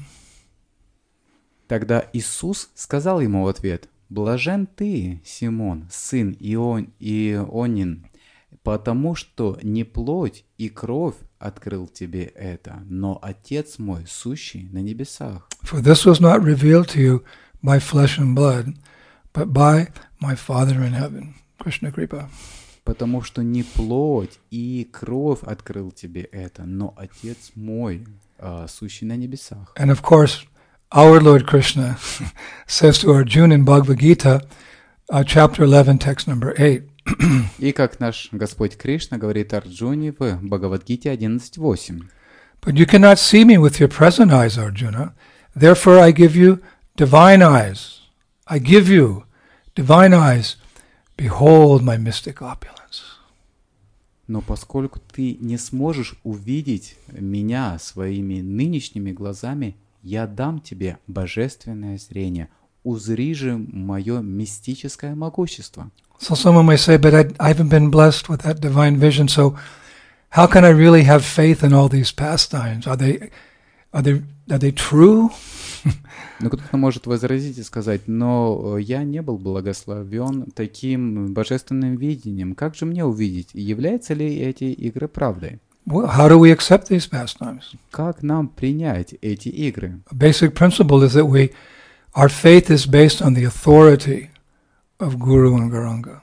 Тогда Иисус сказал ему в ответ: «Блажен ты, Симон, сын Ион, Ионин, потому что не плоть и кровь открыл тебе это, но Отец мой, сущий на небесах. For this was not revealed to you by flesh and blood, but by my Father in heaven. Krishna Kripa. Потому что не плоть и кровь открыл тебе это, но Отец мой, а, сущий на небесах». And of course, our Lord Krishna says to Arjuna in Bhagavad Gita, uh, chapter eleven, text number eight. И как наш Господь Кришна говорит Арджуне в Бхагавад-гите одиннадцать восемь. But you cannot see me with your present eyes, Arjuna. Therefore I give you divine eyes. I give you divine eyes. Behold my mystic opulence. Но поскольку ты не сможешь увидеть меня своими нынешними глазами, я дам тебе божественное зрение. Узри же мое мистическое могущество. So someone may say, but I, I haven't been blessed with that divine vision, so how can I really have faith in all these pastimes? Are they, are they, are they true? Но кто-то может возразить и сказать: но я не был благословен таким божественным видением. Как же мне увидеть, являются ли эти игры правдой? Well, how do we accept these pastimes? Как нам принять эти игры? A basic principle is that we, our faith is based on the authority of Guru and Garanga.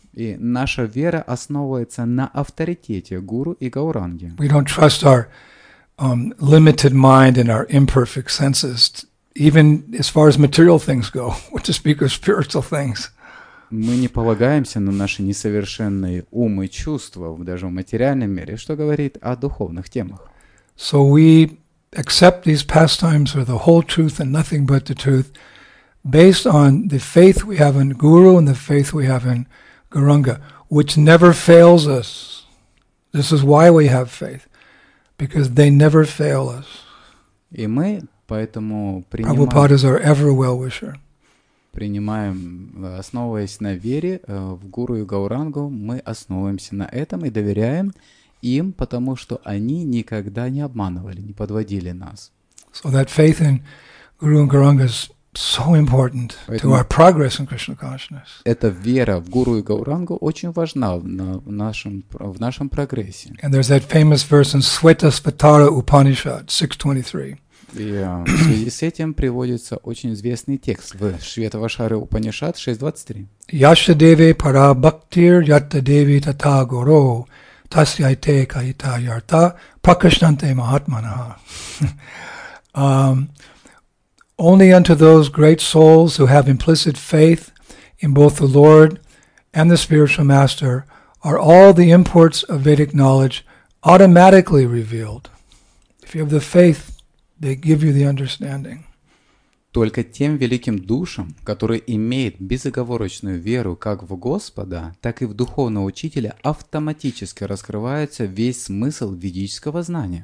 И наша вера основывается на авторитете гуру и гауранги. We don't trust our um, limited mind and our imperfect senses, even as far as material things go, what to speak of spiritual things. Мы не полагаемся на наши несовершенные умы и чувства, даже в материальном мире, что говорит о духовных темах. So we accept these pastimes are the whole truth and nothing but the truth, based on the faith we have in Guru and the faith we have in Gauranga, which never fails us. This is why we have faith, because they never fail us. И мы поэтому принимаем, Prabhupada is our ever well-wisher. принимаем, основываясь на вере в Гуру и Гаурангу, мы основываемся на этом и доверяем им, потому что они никогда не обманывали, не подводили нас. So that faith in Guru and Gauranga is so important to our progress in Krishna consciousness. Эта вера в Гуру и Гаурангу очень важна в, на, в, нашем, в нашем прогрессе. And there's that famous verse in Svetasvatara Upanishad six twenty-three. И uh, в связи с этим приводится очень известный текст в Шветавашаре Упанишад шесть двадцать три. Yashadeve para bhaktir yatta devi tata goro tasyaite kaita yarta prakashnante mahatmanaha. um, Only unto those great souls who have implicit faith in both the Lord and the spiritual master are all the imports of Vedic knowledge automatically revealed. If you have the faith, they give you the understanding. Только тем великим душам, которые имеют безоговорочную веру как в Господа, так и в духовного учителя, автоматически раскрывается весь смысл ведического знания.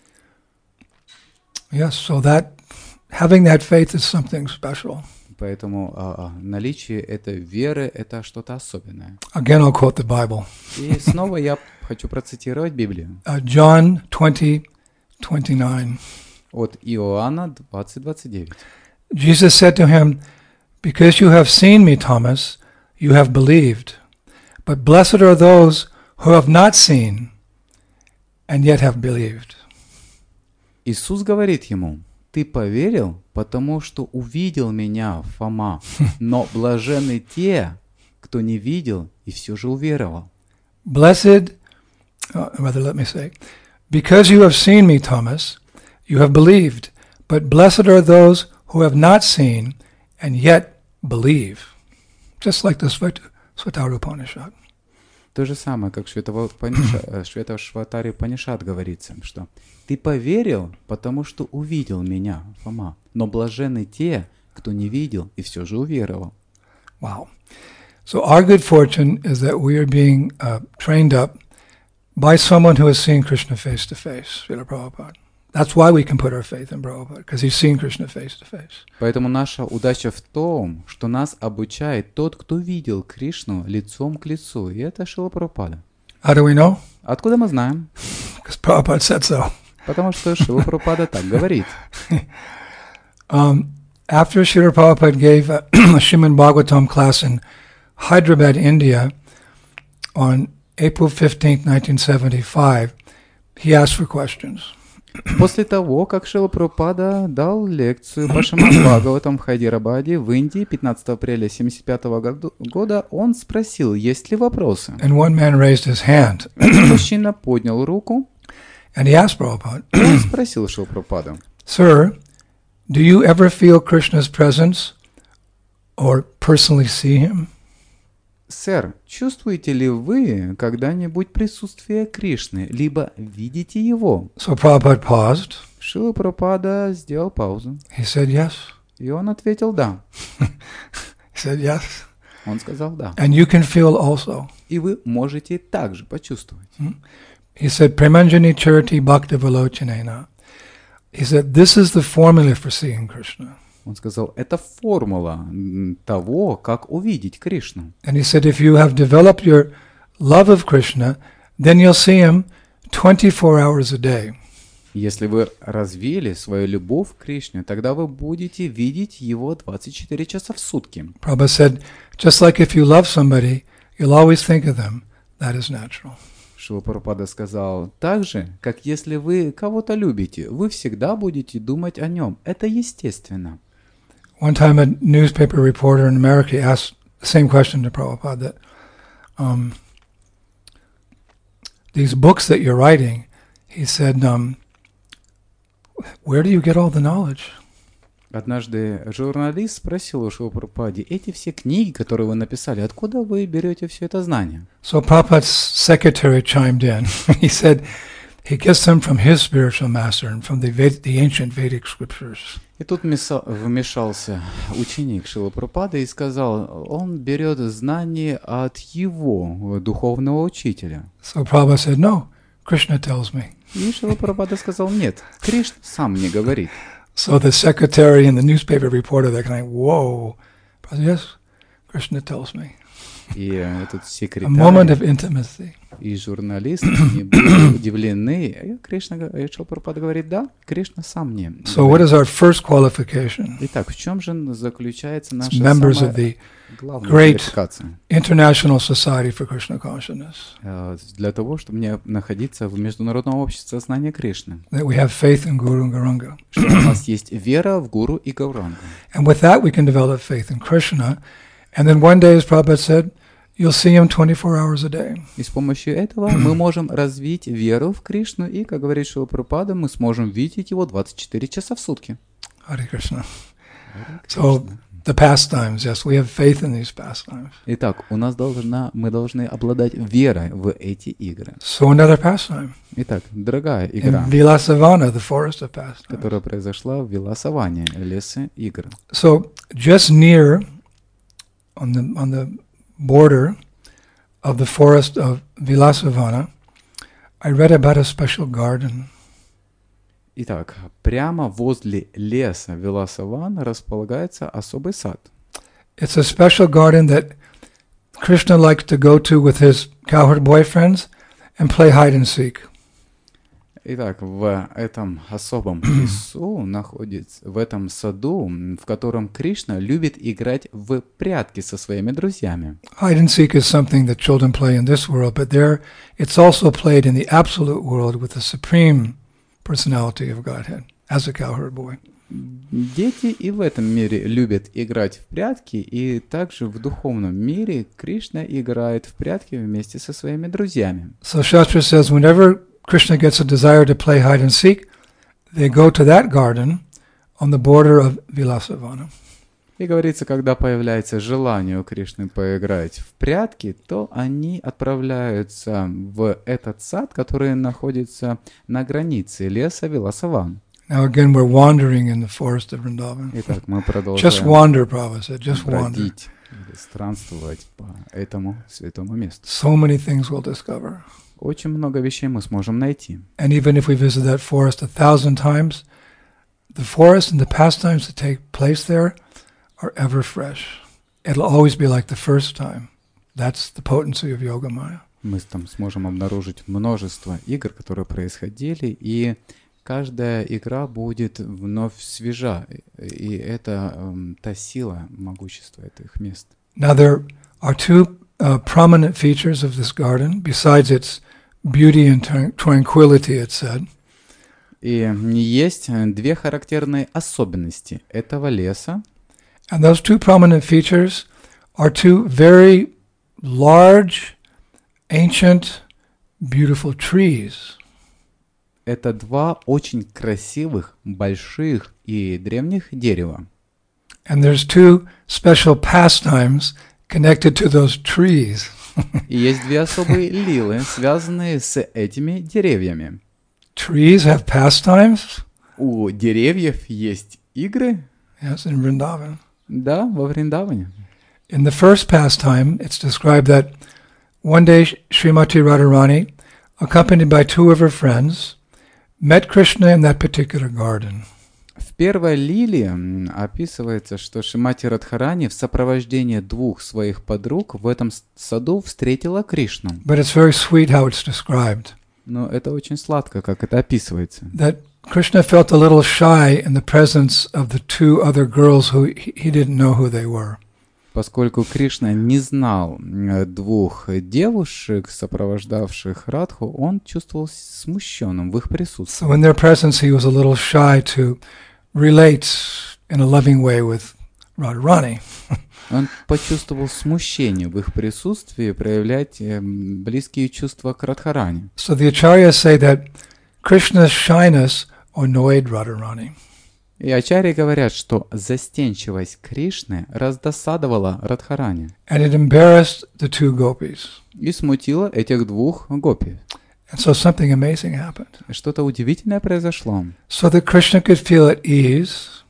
Yes, so that having that faith is something special. Поэтому а, наличие этой веры — это что-то особенное. Again, I'll quote the Bible. И снова я хочу процитировать Библию. Uh, John twenty twenty-nine. От Иоанна двадцать двадцать девять. Jesus said to him, "Because you have seen me, Thomas, you have believed. But blessed are those who have not seen and yet have believed." Иисус говорит ему: «Ты поверил, потому что увидел меня, Фома, но блаженны те, кто не видел и все же уверовал». Blessed, uh, rather let me say, because you have seen me, Thomas, you have believed. But blessed are those who have not seen and yet believe. Just like the Svatara Upanishad. То же самое, как в Шветавашватаре Панишат говорится, что «Ты поверил, потому что увидел меня, Фома, но блаженны те, кто не видел и все же уверовал». Wow. So our good fortune is that we are being uh, trained up by someone who has seen Krishna face to face, Srila Prabhupada. That's why we can put our faith in Prabhupada, because he's seen Krishna face to face. Поэтому наша удача в том, что нас обучает тот, кто видел Кришну лицом к лицу, и это Шрила Прабхупада. How do we know? Откуда мы знаем? Because Prabhupada said so. Потому что Шрила Прабхупада так говорит. um, after Srila Prabhupada gave a Srimad Bhagavatam class in Hyderabad, India, on April fifteenth, nineteen seventy-five, he asked for questions. После того, как Шрила Прабхупада дал лекцию по Шримад Бхагаватам в Хайдарабаде, в Индии, пятнадцатого апреля семьдесят пятого года, он спросил, есть ли вопросы. And one man raised his hand. Мужчина поднял руку. And he asked Prabhupada, и он спросил Шрила Прабхупада: Sir, do you ever feel Krishna's presence or personally see him? Сэр, чувствуете ли вы когда-нибудь присутствие Кришны, либо видите его? So Prabhupada paused. Шрила Прабхупада сделал паузу. He said yes. И он ответил да. He said yes. Он сказал да. And you can feel also. И вы можете также почувствовать. He said, Premanjani chariti bhakti valochanena. He said, this is the formula for seeing Krishna. Он сказал, это формула того, как увидеть Кришну. And he said, if you have developed your love of Krishna, then you'll see him twenty-four hours a day. Если вы развили свою любовь к Кришне, тогда вы будете видеть его двадцать четыре часа в сутки. Prabhupada said, just like if you love somebody, you'll always think of them. That is natural. Шрила Прабхупада сказал, так же, как если вы кого-то любите, вы всегда будете думать о нем. Это естественно. One time a newspaper reporter in America asked the same question to Prabhupada, that um, these books that you're writing, he said, um, where do you get all the knowledge? Однажды журналист спросил у Шрила Прабхупады: эти все книги, которые вы написали, откуда вы берете все это знание? So Prabhupada's secretary chimed in. He said he gets them from his spiritual master and from the, Ved- the ancient Vedic scriptures. И тут вмешался ученик Шрилы Прабхупады и сказал, он берет знания от его духовного учителя. So Prabhupada said, no, Krishna tells me. И Шрила Прабхупада сказал, нет, Кришна сам мне говорит. So the secretary and the newspaper reporter, they're kind of, whoa. But yes, Krishna tells me. И этот A секретарь moment of intimacy. и журналисты они были удивлены. И Кришна, и Шрила Прабхупада говорит, да, Кришна сам мне So what is our first qualification? Итак, в чем же заключается As наша members of самая the главная great квалификация? International Society for Krishna Consciousness. Э, Для того, чтобы мне находиться в Международном обществе сознания Кришны. That we have faith in Guru and Gauranga. Что у нас есть вера в Гуру и Гаурангу. And with that we can develop faith in Krishna. And then one day, as Prabhupada said, you'll see him twenty-four hours a day. И с помощью этого мы можем развить веру в Кришну, и, как говорит Шрила Прабхупада, мы сможем видеть его двадцать четыре часа в сутки. Hare Krishna. Харе So Кришна. the pastimes, yes, we have faith in these pastimes. Итак, у нас должна, мы должны обладать верой в эти игры. So another pastime. Итак, другая In игра, Vilasavana, the forest of pastimes. которая произошла в Виласаване, лесе игр. So just near, on the on the border of the forest of Vilasavana, I read about a special garden. Итак, прямо возле леса Виласавана располагается особый сад. It's a special garden that Krishna likes to go to with his cowherd boyfriends and play hide and seek. Итак, в этом особом лесу находится, в этом саду, в котором Кришна любит играть в прятки со своими друзьями. Hide and seek is something that children play in this world, but there it's also played in the absolute world with the supreme personality of Godhead as a cowherd boy. Дети и в этом мире любят играть в прятки, и также в духовном мире Кришна играет в прятки вместе со своими друзьями. So Shastra says whenever Krishna gets a desire to play hide and seek, they go to that garden on the border of Vilasavana. И говорится, когда появляется желание у Кришны поиграть в прятки, то они отправляются в этот сад, который находится на границе леса Виласаван. Now again we're wandering in the forest of Vrindavan. Итак, мы Just продолжаем wander, Prabhupada said, just wander. бродить, или странствовать по этому святому месту. So many things we'll discover. Очень много вещей мы сможем найти. And even if we visit that forest a thousand times, the forest and the pastimes that take place there are ever fresh. It'll always be like the first time. That's the potency of Yoga Maya. Мы там сможем обнаружить множество игр, которые происходили, и каждая игра будет вновь свежа. И это эм, та сила, могущество этих мест. Now there are two uh, prominent features of this garden, besides its beauty and tran- tranquility, it said. И есть две характерные особенности этого леса. And those two prominent features are two very large, ancient, beautiful trees. Это два очень красивых, больших и древних дерева. And there's two special pastimes connected to those trees. И есть две особые лилы, связанные с этими деревьями. Trees have pastimes? У деревьев есть игры? Yes, in Vrindavan. Да, во Вриндаване. In the first pastime, it's described that one day Srimati Radharani, accompanied by two of her friends, met Krishna in that particular garden. В первой лиле описывается, что Шримати Радхарани в сопровождении двух своих подруг в этом саду встретила Кришну. But it's very sweet how it's described. Но это очень сладко, как это описывается. That Krishna felt a little shy in the presence of the two other girls who he, he didn't know who they were. Поскольку Кришна не знал двух девушек, сопровождавших Радху, он чувствовал смущенным в их присутствии. So in their presence he was a little shy to relate in a loving way with Radharani. Он почувствовал смущение в их присутствии проявлять эм, близкие чувства к Радхарани. So the acharyas say that Krishna's shyness annoyed Radharani. И ачарьи говорят, что застенчивость Кришны раздосадовала Радхарани And it embarrassed the two gopis. и смутила этих двух гопи. And so something amazing happened. Что-то удивительное произошло. So that Krishna could feel at ease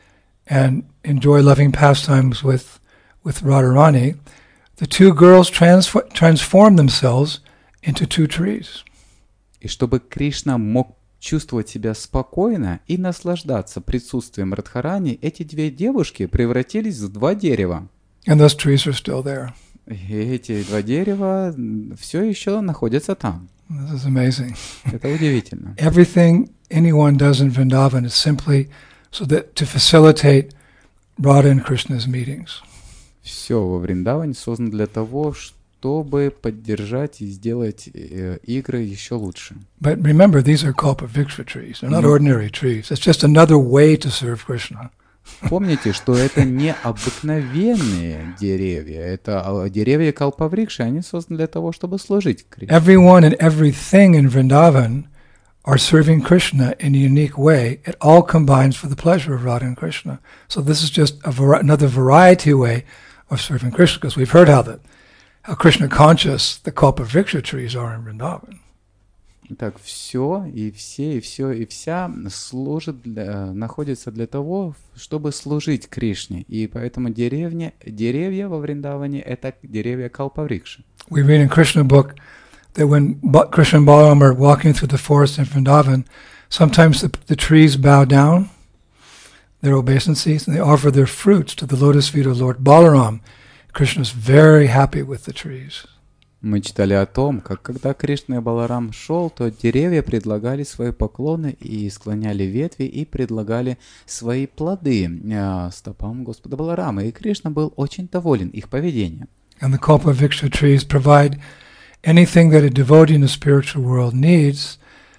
and enjoy loving pastimes with, with Radharani, the two girls transf- transformed themselves into two trees. И чтобы Кришна мог чувствовать себя спокойно и наслаждаться присутствием Радхарани, эти две девушки превратились в два дерева. And those trees are still there. И эти два дерева все еще находятся там. This is amazing. Это удивительно. Everything anyone does in Vrindavan is simply so that to facilitate Radha and Krishna's meetings. Все во Вриндаване создано для того, чтобы поддержать и сделать э, игры еще лучше. But remember, these are kalpavriksha trees. They're not ordinary trees. It's just another way to serve Krishna. Помните, что это не обыкновенные деревья, это деревья калпаврикши, они созданы для того, чтобы служить Кришне. Everyone and everything in Vrindavan are serving Krishna in a unique way. It all combines for the pleasure of Radha and Krishna. So this is just a var- another variety way of serving Krishna, because we've heard how that how Krishna conscious the kalpavriksha trees are in Vrindavan. Так, все и все и все и вся служит для, находится для того, чтобы служить Кришне. И поэтому деревня, деревья во Вриндаване — это деревья калпаврикши. We read in Krishna book that when ba- Krishna and Balaram are walking through the forest in Vrindavan, sometimes the, the trees bow down their obeisances and they offer their fruits to the lotus feet of Lord Balaram. Krishna is very happy with the trees. Мы читали о том, как когда Кришна и Баларам шел, то деревья предлагали свои поклоны и склоняли ветви и предлагали свои плоды э, стопам Господа Баларама. И Кришна был очень доволен их поведением. And the kalpavriksha trees provide anything that a devotee in the spiritual world needs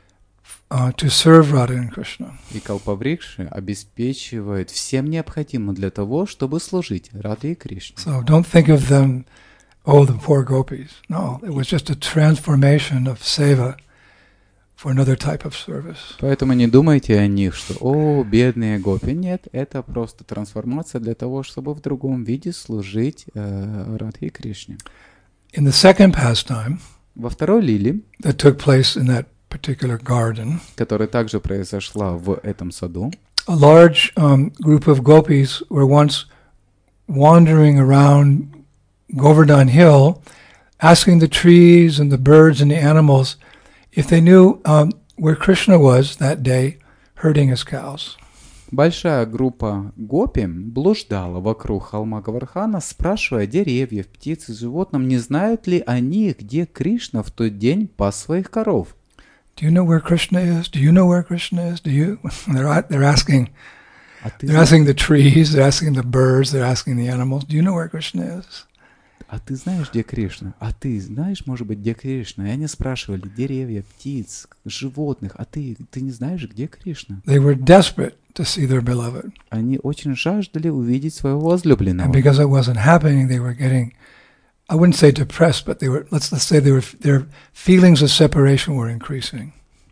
uh, to serve Radha and Krishna. И калпаврикши обеспечивают всем необходимым для того, чтобы служить Радhe и Кришне. So don't think of them, oh, the poor gopis. No, it was just a transformation of seva for another type of service. Поэтому не думайте о них, что «О, бедные гопи». Нет, это просто трансформация для того, чтобы в другом виде служить э, Радхе и Кришне. In the second pastime Во второй лиле, that took place in that particular garden, которая также произошла в этом саду, a large um, group of gopis were once wandering around Govardhan Hill, asking the trees and the birds and the animals if they knew um, where Krishna was that day herding his cows. большая группа гопи блуждала вокруг холма Гавардхана, спрашивая деревьев, птиц и животным, не знают ли они, где Кришна в тот день пас своих коров. Do you know where Krishna is? Do you know where Krishna is? Do you? They're, they're asking. А ты, They're asking the trees. They're asking the birds. They're asking the animals. Do you know where Krishna is? а ты знаешь, где Кришна? А ты знаешь, может быть, где Кришна? И они спрашивали деревья, птиц, животных, а ты, ты не знаешь, где Кришна? They were desperate to see their beloved. Они очень жаждали увидеть своего возлюбленного. And because it wasn't happening, they were getting, I wouldn't say depressed, but they were, let's, let's say they were, their feelings of separation were increasing.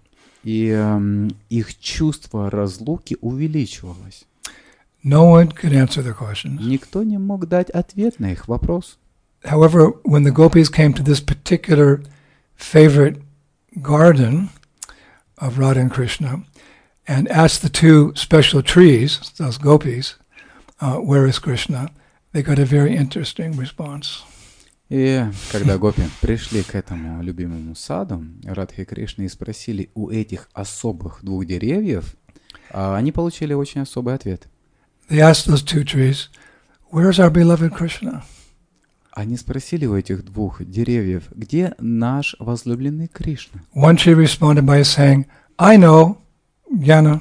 И эм, их чувство разлуки увеличивалось. No one could answer their questions. Никто не мог дать ответ на их вопрос. However, when the gopis came to this particular favorite garden of Radha and Krishna and asked the two special trees, those gopis, uh, where is Krishna, they got a very interesting response. И когда гопи пришли к этому любимому саду, Радха и Кришна, и спросили у этих особых двух деревьев, а они получили очень особый ответ. They asked those two trees, where is our beloved Krishna? Они спросили у этих двух деревьев, где наш возлюбленный Кришна? One tree responded by saying, I know, Jnana.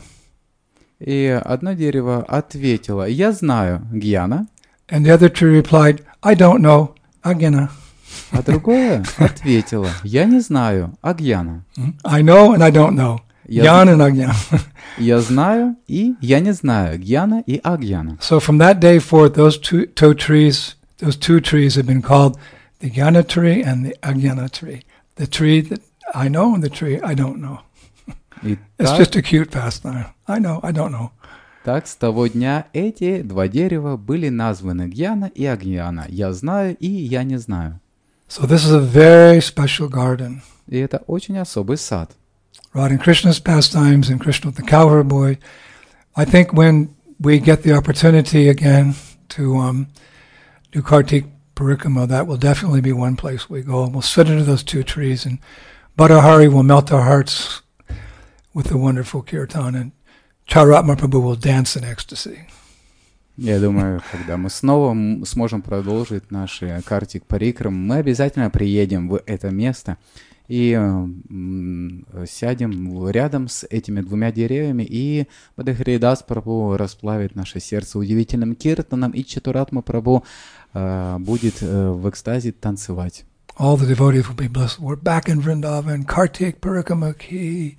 И одно дерево ответило, я знаю, Гьяна. And the other tree replied, I don't know, Ajnana. А другое ответило, я не знаю, Агьяна. I know and I don't know. Я, Jnana and Ajnana. я знаю и я не знаю. Гьяна и агьяна. So from that day forth, those two, two trees, those two trees have been called the Jnana tree and the Ajnana tree. The tree that I know and the tree I don't know. И It's так, just a cute pastime. I know, I don't know. так с того дня эти два дерева были названы Гьяна и Агьяна. Я знаю и я не знаю. So this is a very special garden. И это очень особый сад. Right, in Krishna's pastimes and Krishna the cowherd boy, I think when we get the opportunity again to um, do Kartik Parikrama, that will definitely be one place we go. We'll sit under those two trees and Bhattahari will melt our hearts with the wonderful kirtan and Charatma Prabhu will dance in ecstasy. Я думаю, когда мы снова м- сможем продолжить наши Картик Парикрам, мы обязательно приедем в это место и м, сядем рядом с этими двумя деревьями, и Бадахаридас Прабху расплавит наше сердце удивительным киртаном, и Чатуратма Прабху э, будет э, в экстазе танцевать. All the devotees will be blessed. We're back in Vrindavan. Kartik Parikrama ki.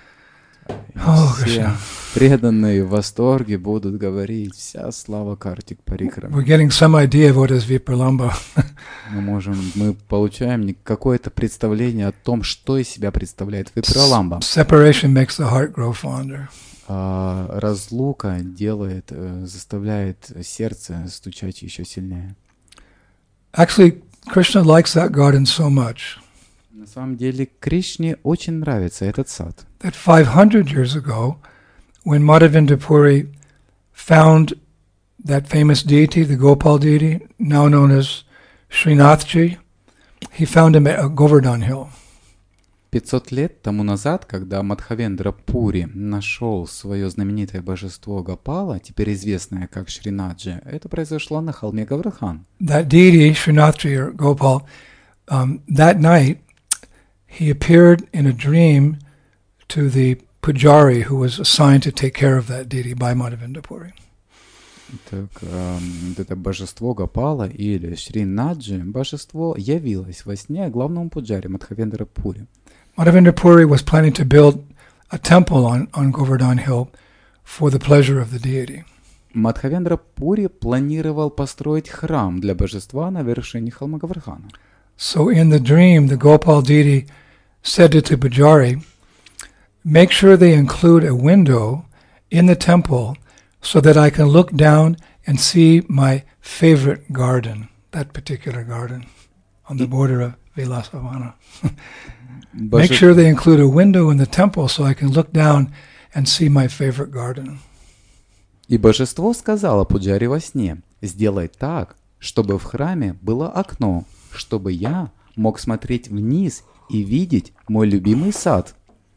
Oh, Все Krishna. преданные в восторге будут говорить «Вся слава Картик Парикрам». We're getting some idea of what is Vipralamba. Мы можем, мы получаем не- какое-то представление о том, что из себя представляет Випраламба. Separation makes the heart grow fonder. А разлука делает, э, заставляет сердце стучать еще сильнее. Actually, Krishna likes that garden so much На самом деле Кришне очень нравится этот сад. that five hundred years ago, when Madhavendra Puri found that famous deity, the Gopal deity, now known as Srinathji, he found him at Govardhan Hill. пятьсот лет тому назад, когда Мадхавендра Пури нашел свое знаменитое божество Гопала, теперь известное как Шринаджи, это произошло на холме Гаврахан. That deity, Srinathji or Gopal, um, that night he appeared in a dream to the pujari who was assigned to take care of that deity by Madhavendra Puri. Так, эм, вот это божество Гопала или Шринаджи, божество явилось во сне главному пуджаре Мадхавендра Пури. Madhavendra Puri was planning to build a temple on, on Govardhan Hill for the pleasure of the deity. Мадхавендра Пури планировал построить храм для божества на вершине холма Гавархана. So in the dream, the Gopal deity said to the pujari, make sure they include a window in the temple so that I can look down and see my favorite garden, that particular garden, on the border of Vilasavana. Make sure they include a window in the temple so I can look down and see my favorite garden. И божество сказало пуджаре во сне: сделай так, чтобы в храме было окно, чтобы я мог смотреть вниз и видеть мой любимый сад.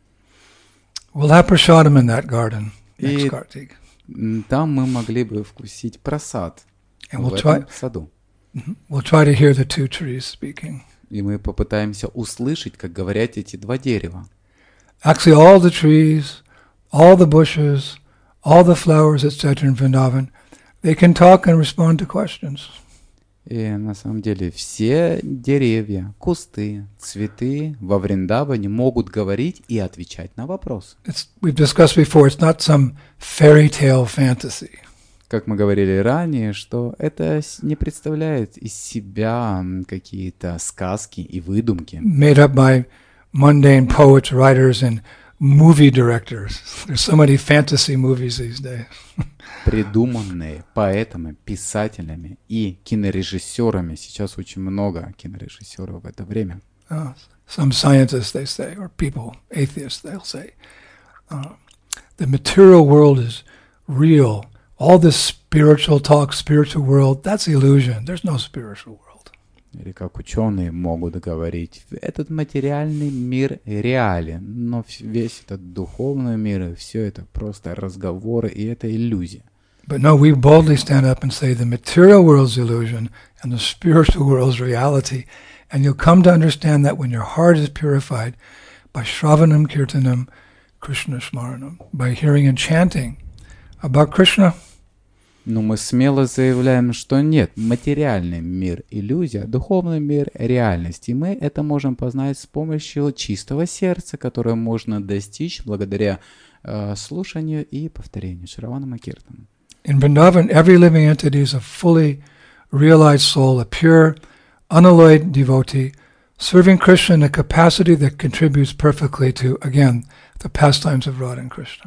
We'll have prasadam in that garden next И Kartik. м, там мы могли бы вкусить просад And в we'll этом try, саду. we'll try to hear the two trees speaking. И мы попытаемся услышать, как говорят эти два дерева. Actually, all the trees, all the bushes, all the flowers, et cetera in Vrindavan, they can talk and respond to questions. И на самом деле все деревья, кусты, цветы во Вриндаване могут говорить и отвечать на вопросы. It's, we've discussed before, it's not some fairy tale fantasy. Как мы говорили ранее, что это с- не представляет из себя м, какие-то сказки и выдумки, Made up by mundane poets, writers, and movie directors. There's so many fantasy movies these days. придуманные поэтами, писателями и кинорежиссерами. Сейчас очень много кинорежиссеров в это время. Uh, some scientists, they say, or people, atheists, they'll say, uh, the material world is real. All this spiritual talk, spiritual world, that's illusion. There's no spiritual world. Или как ученые могут говорить, этот материальный мир реален, но вс- весь этот духовный мир, все это просто разговоры, и это иллюзия. But no, we boldly stand up and say the material world's illusion and the spiritual world's reality. And you'll come to understand that when your heart is purified by Shravanam Kirtanam, Krishna Smaranam, by hearing and chanting about Krishna. Но мы смело заявляем, что нет, материальный мир — иллюзия, духовный мир — реальность. И мы это можем познать с помощью чистого сердца, которое можно достичь благодаря э, слушанию и повторению. Шраванам и Киртанам. In Vrindavan, every living entity is a fully realized soul, a pure, unalloyed devotee, serving Krishna in a capacity that contributes perfectly to, again, the pastimes of Radha and Krishna.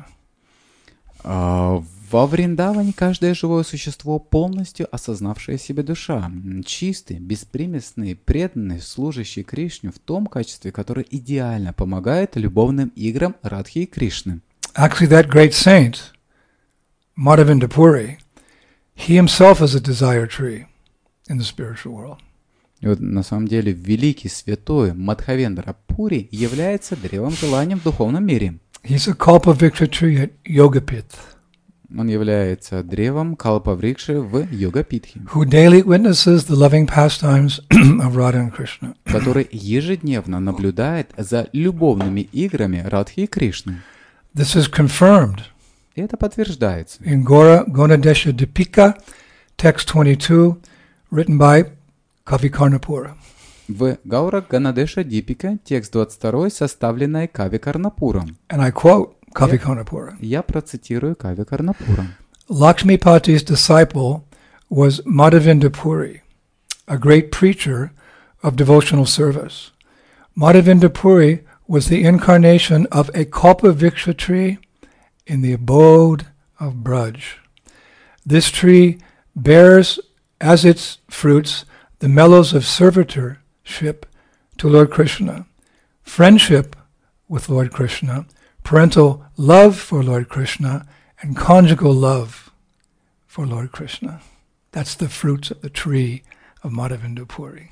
Uh, Во Вриндаване каждое живое существо полностью осознавшая себе душа, чистый, беспримесный, преданный, служащий Кришне в том качестве, которое идеально помогает любовным играм Радхи и Кришны. Actually, that great saint, Madhavinda Puri, he himself is a desire tree in the spiritual world. И вот на самом деле великий святой Мадхавендра Пури является древом желанием в духовном мире. He's a Kalpavriksha tree at Yogapith. Он является древом Калпаврикши в Йогапитхе, who daily witnesses the loving pastimes of Radha and Krishna. Который ежедневно наблюдает за любовными играми Радхи и Кришны. This is confirmed И это подтверждается. in Gora Gonadesha Dipika, text twenty-two, written by Kavi Karnapura. В Гаура Ганадеша Дипика, текст двадцать два, составленный Кави Карнапуром. And I quote Kavi Karnapura. Я процитирую Кави Карнапура. Lakshmipati's disciple was Madhavinda Puri, a great preacher of devotional service. Madhavinda Puri was the incarnation of a Kalpavriksha tree in the abode of Braj. This tree bears as its fruits the mellows of servitorship to Lord Krishna, friendship with Lord Krishna, parental love for Lord Krishna, and conjugal love for Lord Krishna. That's the fruits of the tree of Madhavinda Puri.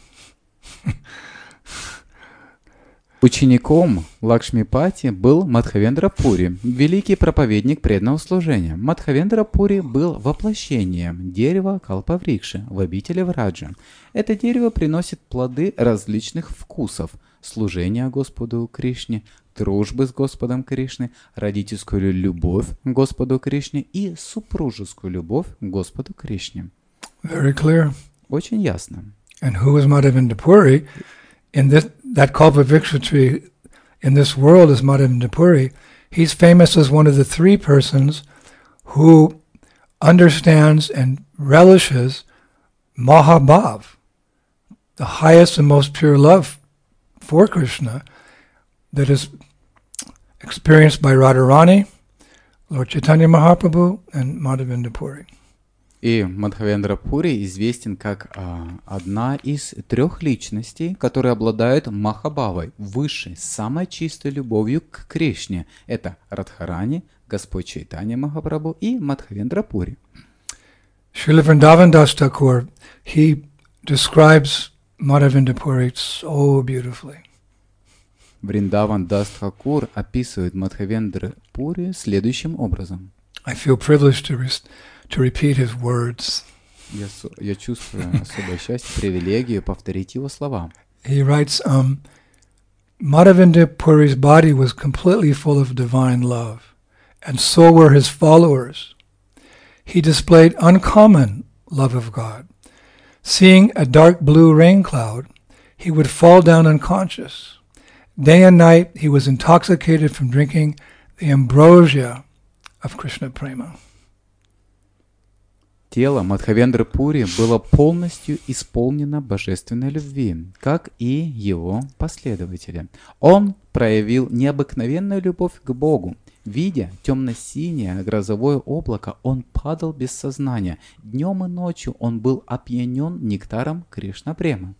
Учеником Лакшмипати был Мадхавендра Пури, великий проповедник преданного служения. Мадхавендра Пури был воплощением дерева Калпаврикши в обители Враджа. Это дерево приносит плоды различных вкусов: служения Господу Кришне, дружбы с Господом Кришны, родительскую любовь к Господу Кришне и супружескую любовь к Господу Кришне. Very clear. Очень ясно. And who is Madhavinda Puri? In this, that Kalpavriksha tree in this world is Madhavinda Puri. He's famous as one of the three persons who understands and relishes Mahabhav, the highest and most pure love for Krishna that is experienced by Radharani, Lord Chaitanya Mahaprabhu, and Madhavinda Puri. И Мадхавендра Пури известен как а, одна из трех личностей, которые обладают Махабхавой, высшей, самой чистой любовью к Кришне. Это Радхарани, Господь Чайтанья Махапрабху и Мадхавендра Пури. Srila Vrindavan Das Thakur, he describes Madhavinda Puri so beautifully. Вриндаван Дас Тхакур описывает Мадхавендра Пури следующим образом. I feel privileged to, res- to repeat his words. Я, я чувствую особое счастье, привилегию повторить его слова. He writes, um, Madhavinda Puri's body was completely full of divine love, and so were his followers. He displayed uncommon love of God. Seeing a dark blue rain cloud, he would fall down unconscious. Day and night he was intoxicated from drinking the ambrosia of Krishna Prema. Тело Мадхавендры Пури было полностью исполнено божественной любви, как и его последователи. Он проявил необыкновенную любовь к Богу. Видя темно-синее грозовое облако, он падал без сознания. Днем и ночью он был опьянен нектаром Кришна Према.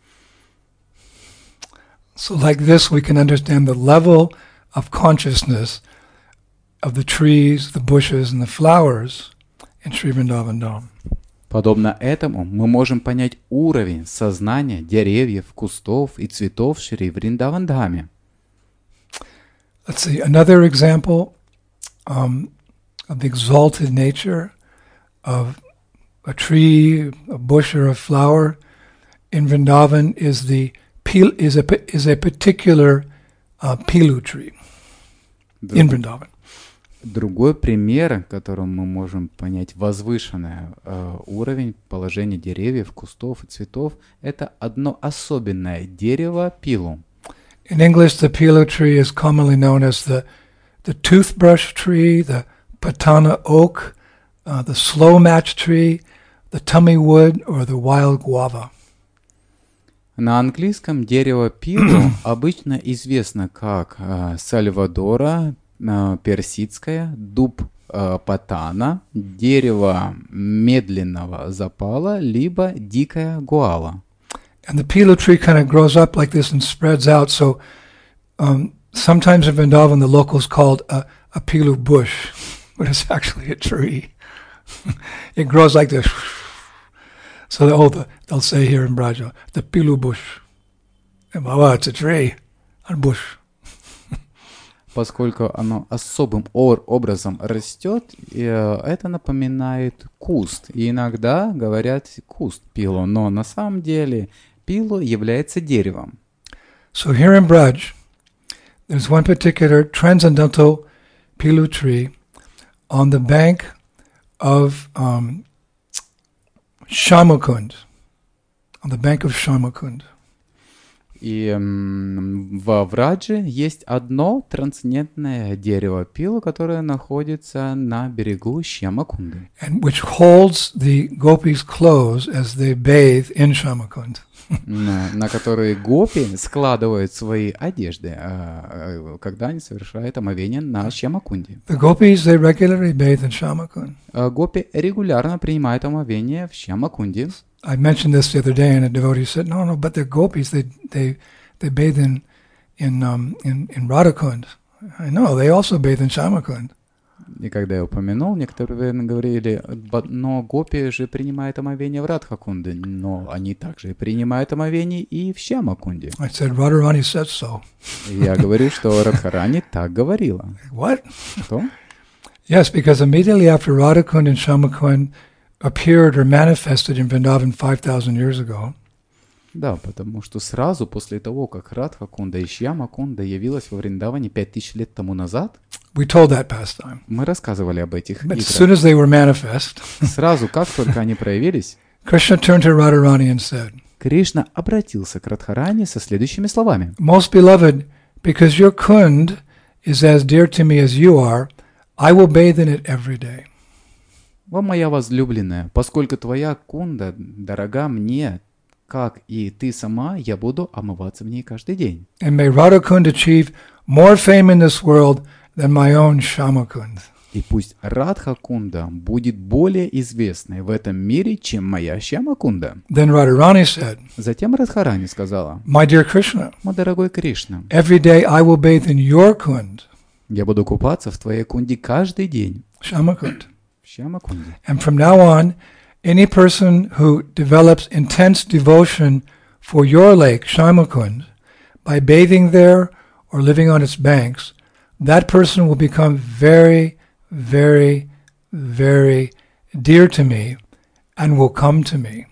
So like this we can understand the level of consciousness of the trees, the bushes, and the flowers in Sri Vrindavan Dham. Подобно этому мы можем понять уровень сознания деревьев, кустов и цветов в Шри Вриндавандхаме. Let's see, another example um, of the exalted nature of a tree, a bush, or a flower in Vrindavan is the pil- is a is a particular uh, pilu tree in Vrindavan. Другой пример, которым мы можем понять возвышенный э, уровень положения деревьев, кустов и цветов, это одно особенное дерево пилу. In English, the pilu tree is commonly known as the, the toothbrush tree, the patana oak, uh, the slow match tree, the tummy wood, or the wild guava. На английском дерево пилу обычно известно как э, сальвадора, э, персидское, дуб э, патана, дерево медленного запала, либо дикая гуава. And the pilu tree kind of grows up like this and spreads out. So um, sometimes in Vrindavan, the locals called a, a pilu bush, but it's actually a tree. It grows like this. So the, oh, the, they'll say here in Braja, the pilu bush. And Baba, it's a tree, a bush. Поскольку оно особым ор- образом растет, и, э, это напоминает куст. И иногда говорят куст пилу, но на самом деле пилу является деревом. So here in Braj, there's one particular transcendental pilu tree on the bank of um, Shamakund, on the bank of Shamakund. И м, во Врадже есть одно трансцендентное дерево пилу, которое находится на берегу Шьямакунды. And which holds the gopis' clothes as they bathe in Shamakund. на, на которые гопи складывают свои одежды, а, когда они совершают омовение на Шьямакунде. The gopis, they regularly bathe in Shamakund. А гопи регулярно принимают омовение в Шьямакунде. I mentioned this the other day, and a devotee said, "No, no, but they're gopis. They they they bathe in in um, in in Radhakund." I know they also bathe in Shamakund. И когда я упомянул, некоторые говорили, но гопи же принимают омовение в Радхакунде, но они также принимают омовение и в Шьямакунде. I said, Radharani said so. Я говорю, что Радхарани так говорила. What? Что? Yes, because immediately after Radhakund and Shamakund appeared or manifested in Vrindavan five thousand years ago, да, потому что сразу после того, как Радхакунда и Шьямакунда явилась во Вриндаване пять тысяч лет тому назад, we told that pastime. Мы рассказывали об этих But as soon as they were manifest, сразу, как только они проявились, Krishna turned to Radharani and said, Кришна обратился к Радхарани со следующими словами. Most beloved, because your kund is as dear to me as you are, I will bathe in it every day. О, моя возлюбленная, поскольку твоя кунда дорога мне, как и ты сама, я буду омываться в ней каждый день. And may Radhakund achieve more fame in this world than my own Shamakund. И пусть Радхакунда будет более известной в этом мире, чем моя Шьямакунда. Then Radharani said, Затем Радхарани сказала, My dear Krishna, мой дорогой Кришна, every day I will bathe in your kund, я буду купаться в твоей кунде каждый день. Shamakund. В Шьямакунде. And from now on, any person who develops intense devotion for your lake, Shamakund, by bathing there or living on its banks, that person will become very, very, very dear to me and will come to me.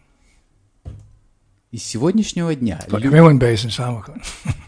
И с сегодняшнего дня... Like everyone bathes in Shamakund.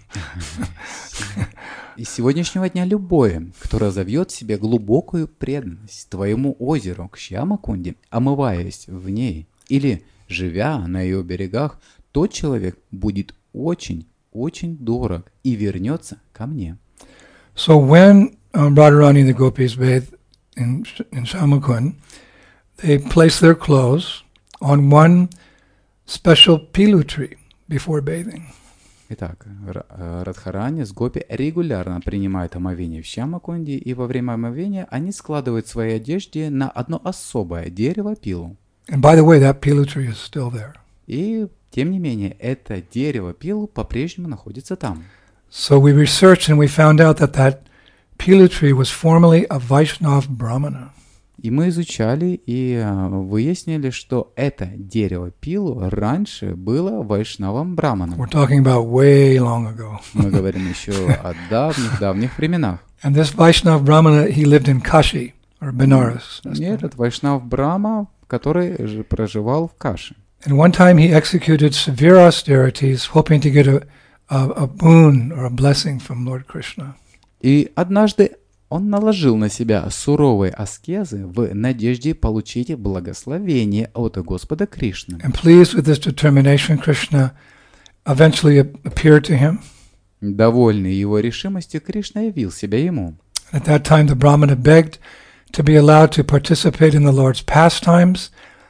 И с сегодняшнего дня любой, кто разовьет в себе глубокую преданность твоему озеру, к Шьямакунде, омываясь в ней или живя на ее берегах, тот человек будет очень-очень дорог и вернется ко мне. So when um, Radharani and the gopis bathe in, in Shamakund, they place their clothes on one special pilu tree before bathing. Итак, Радхарани с гопи регулярно принимают омовение в Шьямакунде, и во время омовения они складывают свои одежды на одно особое дерево пилу. And by the way, that pilu tree is still there. И, тем не менее, это дерево пилу по-прежнему находится там. So we researched and we found out that that pilu tree was formerly a Vaishnav Brahmana. И мы изучали и uh, выяснили, что это дерево пилу раньше было вайшнавом браманом. We're talking about way long ago. Мы говорим еще о давних-давних временах. And this Vaishnav Brahmana, he lived in Kashi, or Benares. И этот вайшнав Брахма, который проживал в Каши. And one time he executed severe austerities, hoping to get a, a, a boon or a blessing from Lord Krishna. И однажды Он наложил на себя суровые аскезы в надежде получить благословение от Господа Кришны. And pleased with this determination, Krishna eventually appeared to him. Довольный его решимостью, Кришна явил себя ему. At that time, the Brahmana begged to be allowed to participate in the Lord's pastimes.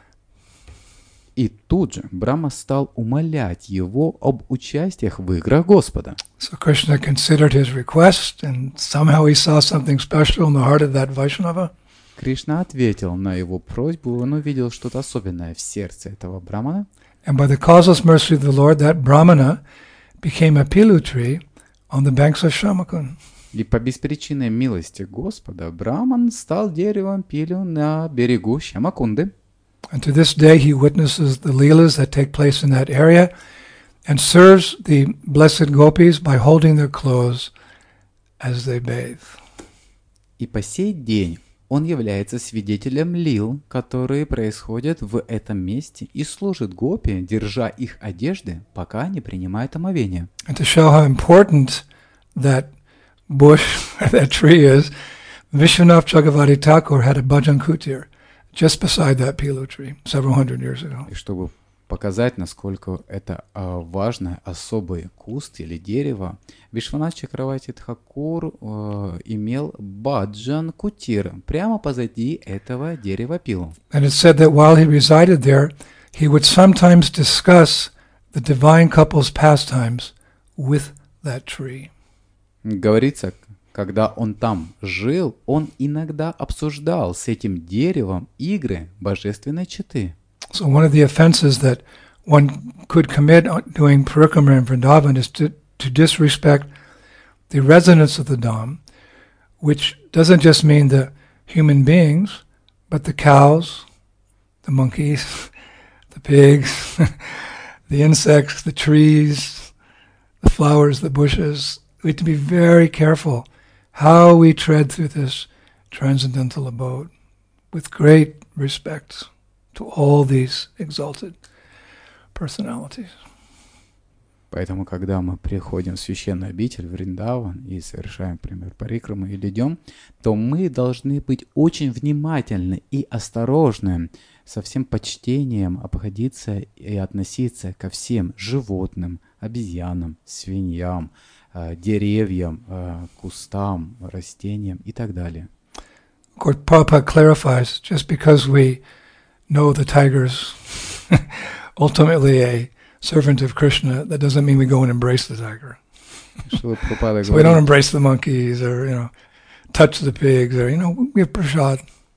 И тут же Брахма стал умолять его об участиях в играх Господа. So Krishna considered his request, and somehow he saw something special in the heart of that Vaishnava. Кришна ответил на его просьбу, он увидел что-то особенное в сердце этого брамана. And by the causeless mercy of the Lord, that Brahmana became a pilu tree on the banks of Shamakun. И по беспричинной милости Господа Браман стал деревом пилю на берегу Шамакунды. And to this day he witnesses the leelas that take place in that area and serves the blessed gopis by holding their clothes as they bathe. И по сей день он является свидетелем лил, которые происходят в этом месте, и служит гопи, держа их одежды, пока они принимают омовение. And to show how important that bush, that tree is, Vishwanath Chakravarti Thakur had a bhajan kutir just beside that pilu tree several hundred years ago. И чтобы показать, насколько это а, важный особый куст или дерево, Вишванат Чакраварти Тхакур а, имел баджан кутир прямо позади этого дерева пилу. And it's said that while he resided there, he would sometimes discuss the divine couple's pastimes with that tree. Говорится, когда он там жил, он иногда обсуждал с этим деревом игры божественной четы. So one of the offenses that one could commit doing parikrama in Vrindavan is to, to disrespect the residents of the Dham, which doesn't just mean the human beings, but the cows, the monkeys, the pigs, the insects, the trees, the flowers, the bushes. We have to be very careful how we tread through this transcendental abode with great respect to all these exalted personalities. Поэтому, когда мы приходим в священную обитель, в Вриндаван, и совершаем, например, парикраму или идем, то мы должны быть очень внимательны и осторожны, со всем почтением обходиться и относиться ко всем животным, обезьянам, свиньям, деревьям, кустам, растениям и так далее. Of course, Prabhupada clarifies, just because we know the tiger's ultimately a servant of Krishna, that doesn't mean we go and embrace the tiger. So we don't embrace the monkeys or, you know, touch the pigs or, you know, we give prasad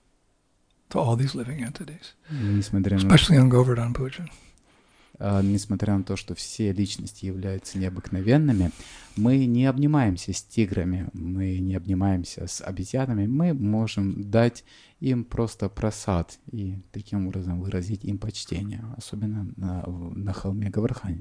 to all these living entities, especially on Govardhan Puja. Uh, несмотря на то, что все личности являются необыкновенными, мы не обнимаемся с тиграми, мы не обнимаемся с обезьянами, мы можем дать им просто прасад и таким образом выразить им почтение, особенно на, на холме Гавардхани.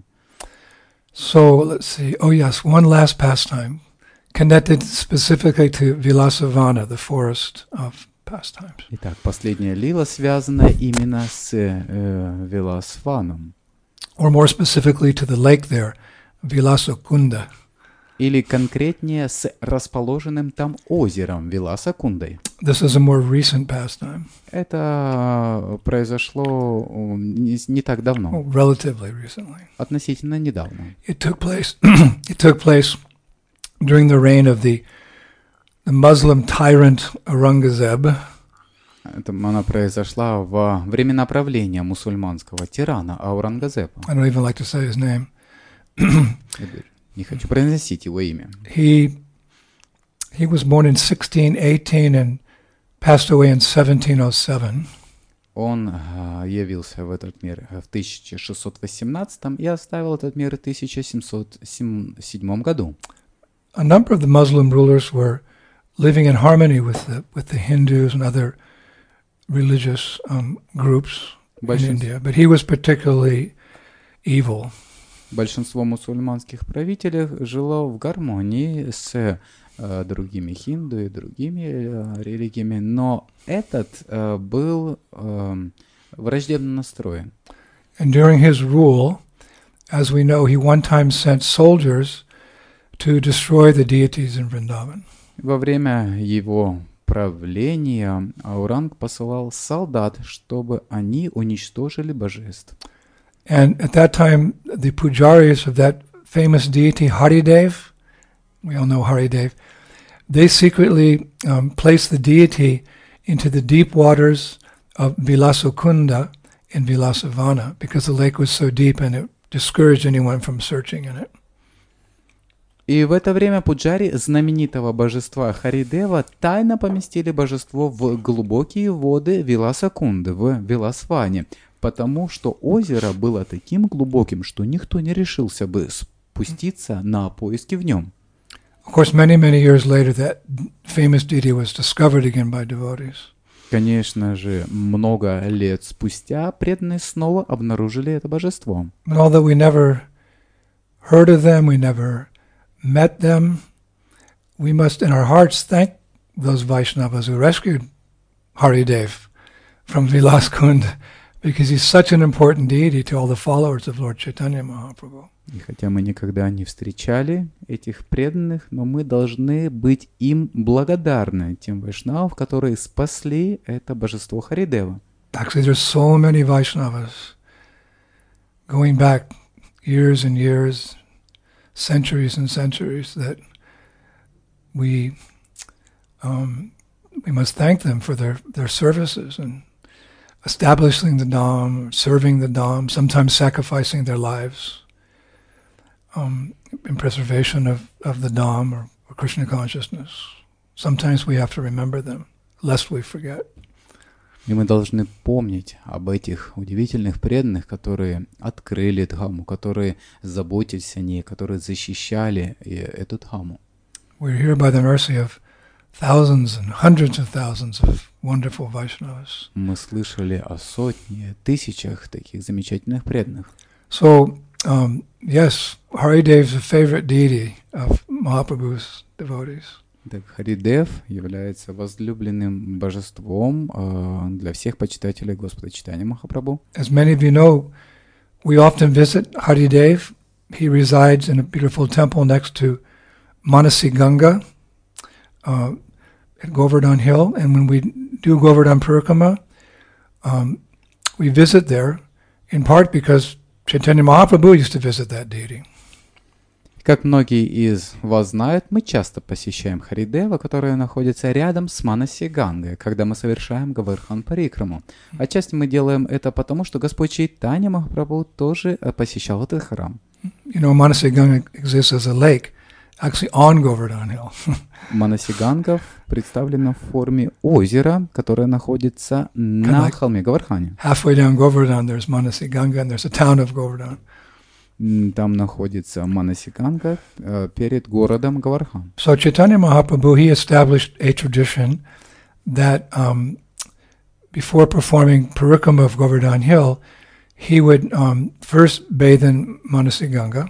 So, let's see. Oh yes, one last pastime connected specifically to Vilasavana, the forest of pastimes. Итак, последняя лила связана именно с э, Виласваном. Or more specifically to the lake there, Vilasakunda. Или конкретнее с расположенным там озером Виласакундой. This is a more recent pastime. Это произошло не, не так давно. Oh, relatively recently. Относительно недавно. It took place. It took place during the reign of the the Muslim tyrant Aurangzeb. Это она произошла во времена правления мусульманского тирана Аурангзеба. I don't even like to say his name. Не хочу произносить его имя. He he was born in sixteen eighteen and passed away in seventeen oh seven. Он uh, явился в этот мир в тысяча шестьсот восемнадцатом и оставил этот мир в тысяча семьсот седьмом году. A number of the Muslim rulers were living in harmony with the with the Hindus and other religious um, groups in India, but he was particularly evil. Большинство мусульманских правителей жило в гармонии с э, другими хинду и другими э, религиями, но этот э, был э, враждебно настроен. And during his rule, as we know, he one time sent soldiers to destroy the deities in Vrindavan. Во время его правления Ауранг посылал солдат, чтобы они уничтожили божеств. And at that time, the pujaris of that famous deity, Haridev, we all know Haridev, they secretly um, placed the deity into the deep waters of Vilasakunda in Vilasavana because the lake was so deep and it discouraged anyone from searching in it. И в это время пуджари знаменитого божества Харидева тайно поместили божество в глубокие воды Виласакунды, в Виласване, потому что озеро было таким глубоким, что никто не решился бы спуститься на поиски в нем. Of course, many, many years later, that famous deity was discovered again by devotees. Конечно же, много лет спустя преданные снова обнаружили это божество. And although we never heard of them, we never met them, we must in our hearts thank those Vaishnavas who rescued Haridev from Vilaskund, because he's such an important deity to all the followers of Lord Chaitanya Mahaprabhu. И хотя мы никогда не встречали этих преданных, но мы должны быть им благодарны, тем вайшнавам, которые спасли это божество Харидева. Actually, there's so many Vaishnavas going back years and years, centuries and centuries, that we um, we must thank them for their, their services and establishing the Dham, serving the Dham, sometimes sacrificing their lives um, in preservation of, of the Dham or, or Krishna consciousness. Sometimes we have to remember them, lest we forget. И мы должны помнить об этих удивительных преданных, которые открыли Дхамму, которые заботились о ней, которые защищали эту Дхамму. We're here by the mercy of thousands and hundreds of thousands of wonderful Vaishnavas. Мы слышали о сотне, тысячах таких замечательных преданных. So, um, yes, Haridev is a favorite deity of Mahaprabhu's devotees. Так, Харидев является возлюбленным божеством э, для всех почитателей Господа Чайтаньи Махапрабху. As many of you know, we often visit Haridev. He resides in a beautiful temple next to Manasi Ganga uh, at Govardhan Hill. And when we do Govardhan Parikrama, um, we visit there in part because Chaitanya Mahaprabhu used to visit that deity. Как многие из вас знают, мы часто посещаем Харидева, которая находится рядом с Манаси Гангой, когда мы совершаем Гавардхан Парикраму. Отчасти мы делаем это потому, что Господь Чайтанья Махапрабху тоже посещал этот храм. You know, Manasi Ganga exists as a lake, actually on Govardhan Hill. Манаси Ганга представлена в форме озера, которое находится на like холме Гавардхане. Halfway down Govardhan, there's Manasi Ganga, and there's a town of Govardhan. Там находится Манаси Ганга э, перед городом Гавардхан. So Chaitanya Mahaprabhu, he established a tradition that um, before performing Parikrama of Govardhan Hill, he would um, first bathe in Manasi Ganga.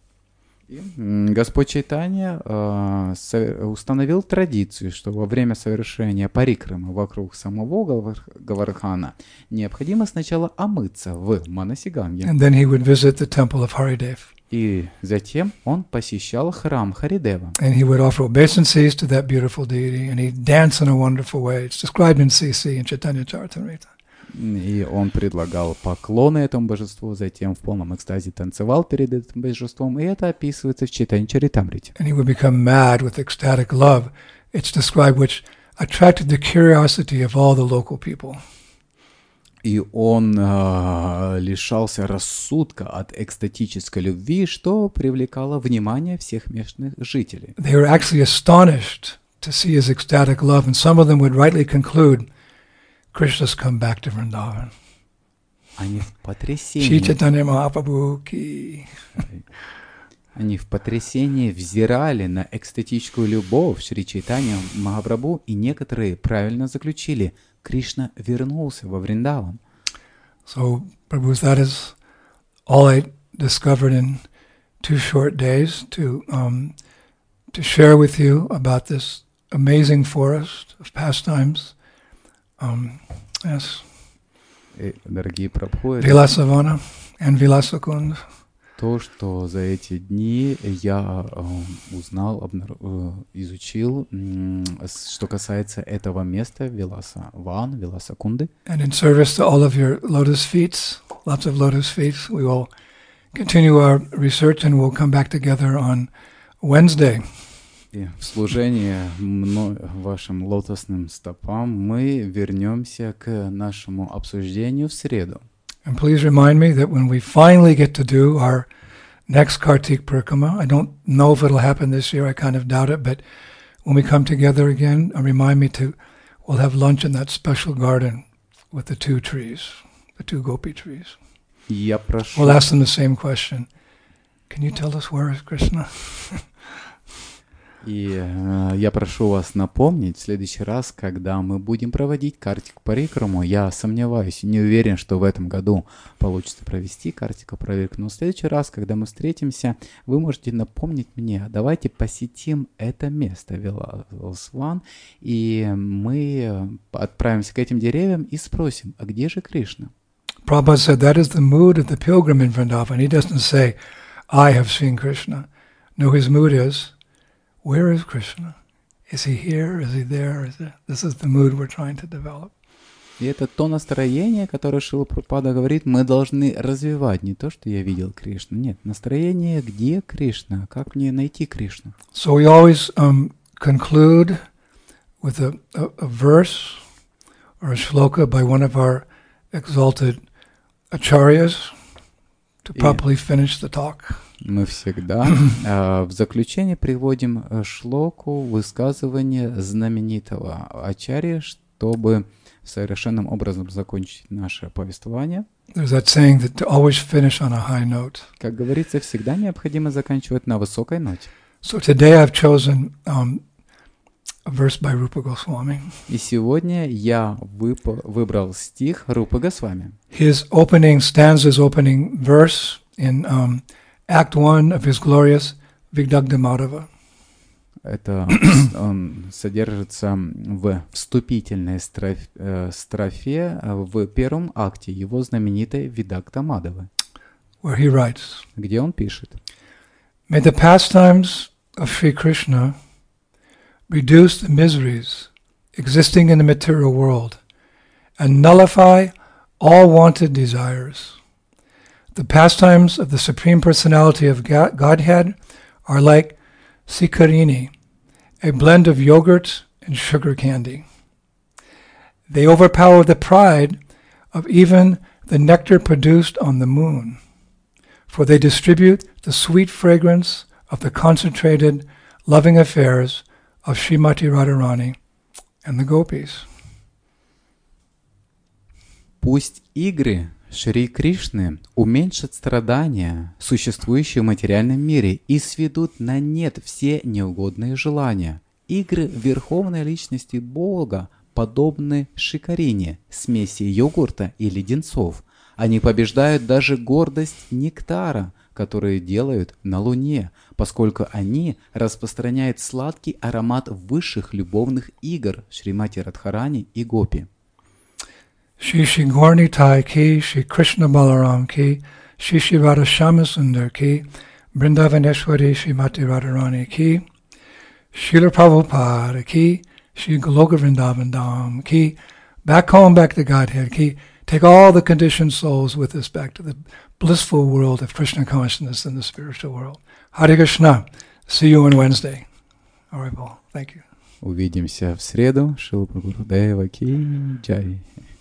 Господь Чайтанья э, со- установил традицию, что во время совершения парикрамы вокруг самого Гавар- Гавардхана необходимо сначала омыться в Манаси Ганге. And then he would visit the temple of Haridev. И затем он посещал храм Харидева. And he would offer obeisances to that beautiful deity, and he'd dance in a wonderful way. It's described in C C, in Chaitanya Charitamrita. И он предлагал поклоны этому божеству, затем в полном экстазе танцевал перед этим божеством, и это описывается в Чайтанья Чаритамрите. And he would become mad with ecstatic love. It's described, which attracted the curiosity of all the local people. И он э, лишался рассудка от экстатической любви, что привлекало внимание всех местных жителей. They were actually astonished to see his ecstatic love, and some of them would rightly conclude, Krishna's come back to Vrindavan. Они в Shri потрясении, Chaitanya Mahaprabhu ki. они в потрясении взирали на экстатическую любовь Шри Чайтанья Махапрабху, и некоторые правильно заключили: Кришна вернулся во Вриндаван. So, Prabhu, that is all I discovered in two short days to um, to share with you about this amazing forest of pastimes. Um, yes, И, дорогие Прабху, это Vilasavana and Vilasakund. то, то, что за эти дни я э, узнал, обнар- э, изучил, м, с- что касается этого места Виласа Ван, Виласа Кунды. And in service to all of your lotus feet, lots of lotus feet, we will continue our research and we'll come back together on Wednesday. И в служении мно- вашим лотосным стопам мы вернемся к нашему обсуждению в среду. And please remind me that when we finally get to do our next Kartik Purkama, I don't know if it'll happen this year, I kind of doubt it, but when we come together again, uh, remind me to, we'll have lunch in that special garden with the two trees, the two gopi trees. Я прошу, We'll ask them the same question. Can you tell us where is Krishna? и э, я прошу вас напомнить в следующий раз, когда мы будем проводить Картик Парикраму. Я сомневаюсь, не уверен, что в этом году получится провести Картика Парикраму. Но в следующий раз, когда мы встретимся, вы можете напомнить мне, давайте посетим это место Виласван, и мы отправимся к этим деревьям и спросим, а где же Кришна? Prabhupada said that is the mood of the pilgrim in Vrindavan. He doesn't say, I have seen Krishna. No, his mood is, where is Krishna? Is he here? Is he there? Is it? This is the mood we're trying to develop. И это то настроение, которое Шрила Прабхупада говорит, мы должны развивать. Не то, что я видел Кришну. Нет, настроение, где Кришна, как мне найти Кришну. So we always um, conclude with a, a, a verse or a shloka by one of our exalted acharyas to properly finish the talk. Мы всегда э, в заключение приводим э, шлоку, высказывание знаменитого ачарьи, чтобы совершенным образом закончить наше повествование. There's that saying that to always finish on a high note. Как говорится, всегда необходимо заканчивать на высокой ноте. So today I've chosen um, a verse by Rupa Goswami. И сегодня я вып- выбрал стих Рупы Госвами. His opening stanzas, opening verse in um, Act One of his glorious Vigdagda Madhava. Это он содержится в вступительной строф- э, строфе в первом акте его знаменитой Видагта Мадавы, Where he writes, где он пишет: May the pastimes of Sri Krishna reduce the miseries existing in the material world and nullify all wanted desires. The pastimes of the Supreme Personality of God- Godhead are like sikarini, a blend of yogurt and sugar candy. They overpower the pride of even the nectar produced on the moon, for they distribute the sweet fragrance of the concentrated, loving affairs of Srimati Radharani and the gopis. Пусть игры Шри Кришны уменьшат страдания, существующие в материальном мире, и сведут на нет все неугодные желания. Игры Верховной Личности Бога подобны шикарине, смеси йогурта и леденцов. Они побеждают даже гордость нектара, которые делают на Луне, поскольку они распространяют сладкий аромат высших любовных игр Шримати Радхарани и Гопи. Shri Shri Gaurni Tai Ki, Shri Krishna Balaram Ki, Shri Shri Radha Shyamasundar Ki, Vrindavaneshwari Srimati Radharani Ki, Srila Prabhupada Ki, Shri Goloka Vrindavan Dham Ki, back home, back to Godhead Ki, take all the conditioned souls with us back to the blissful world of Krishna consciousness in the spiritual world. Hare Krishna. See you on Wednesday. All right, Paul. Thank you. Увидимся в среду. Шрила Прабхупада Ки Джай.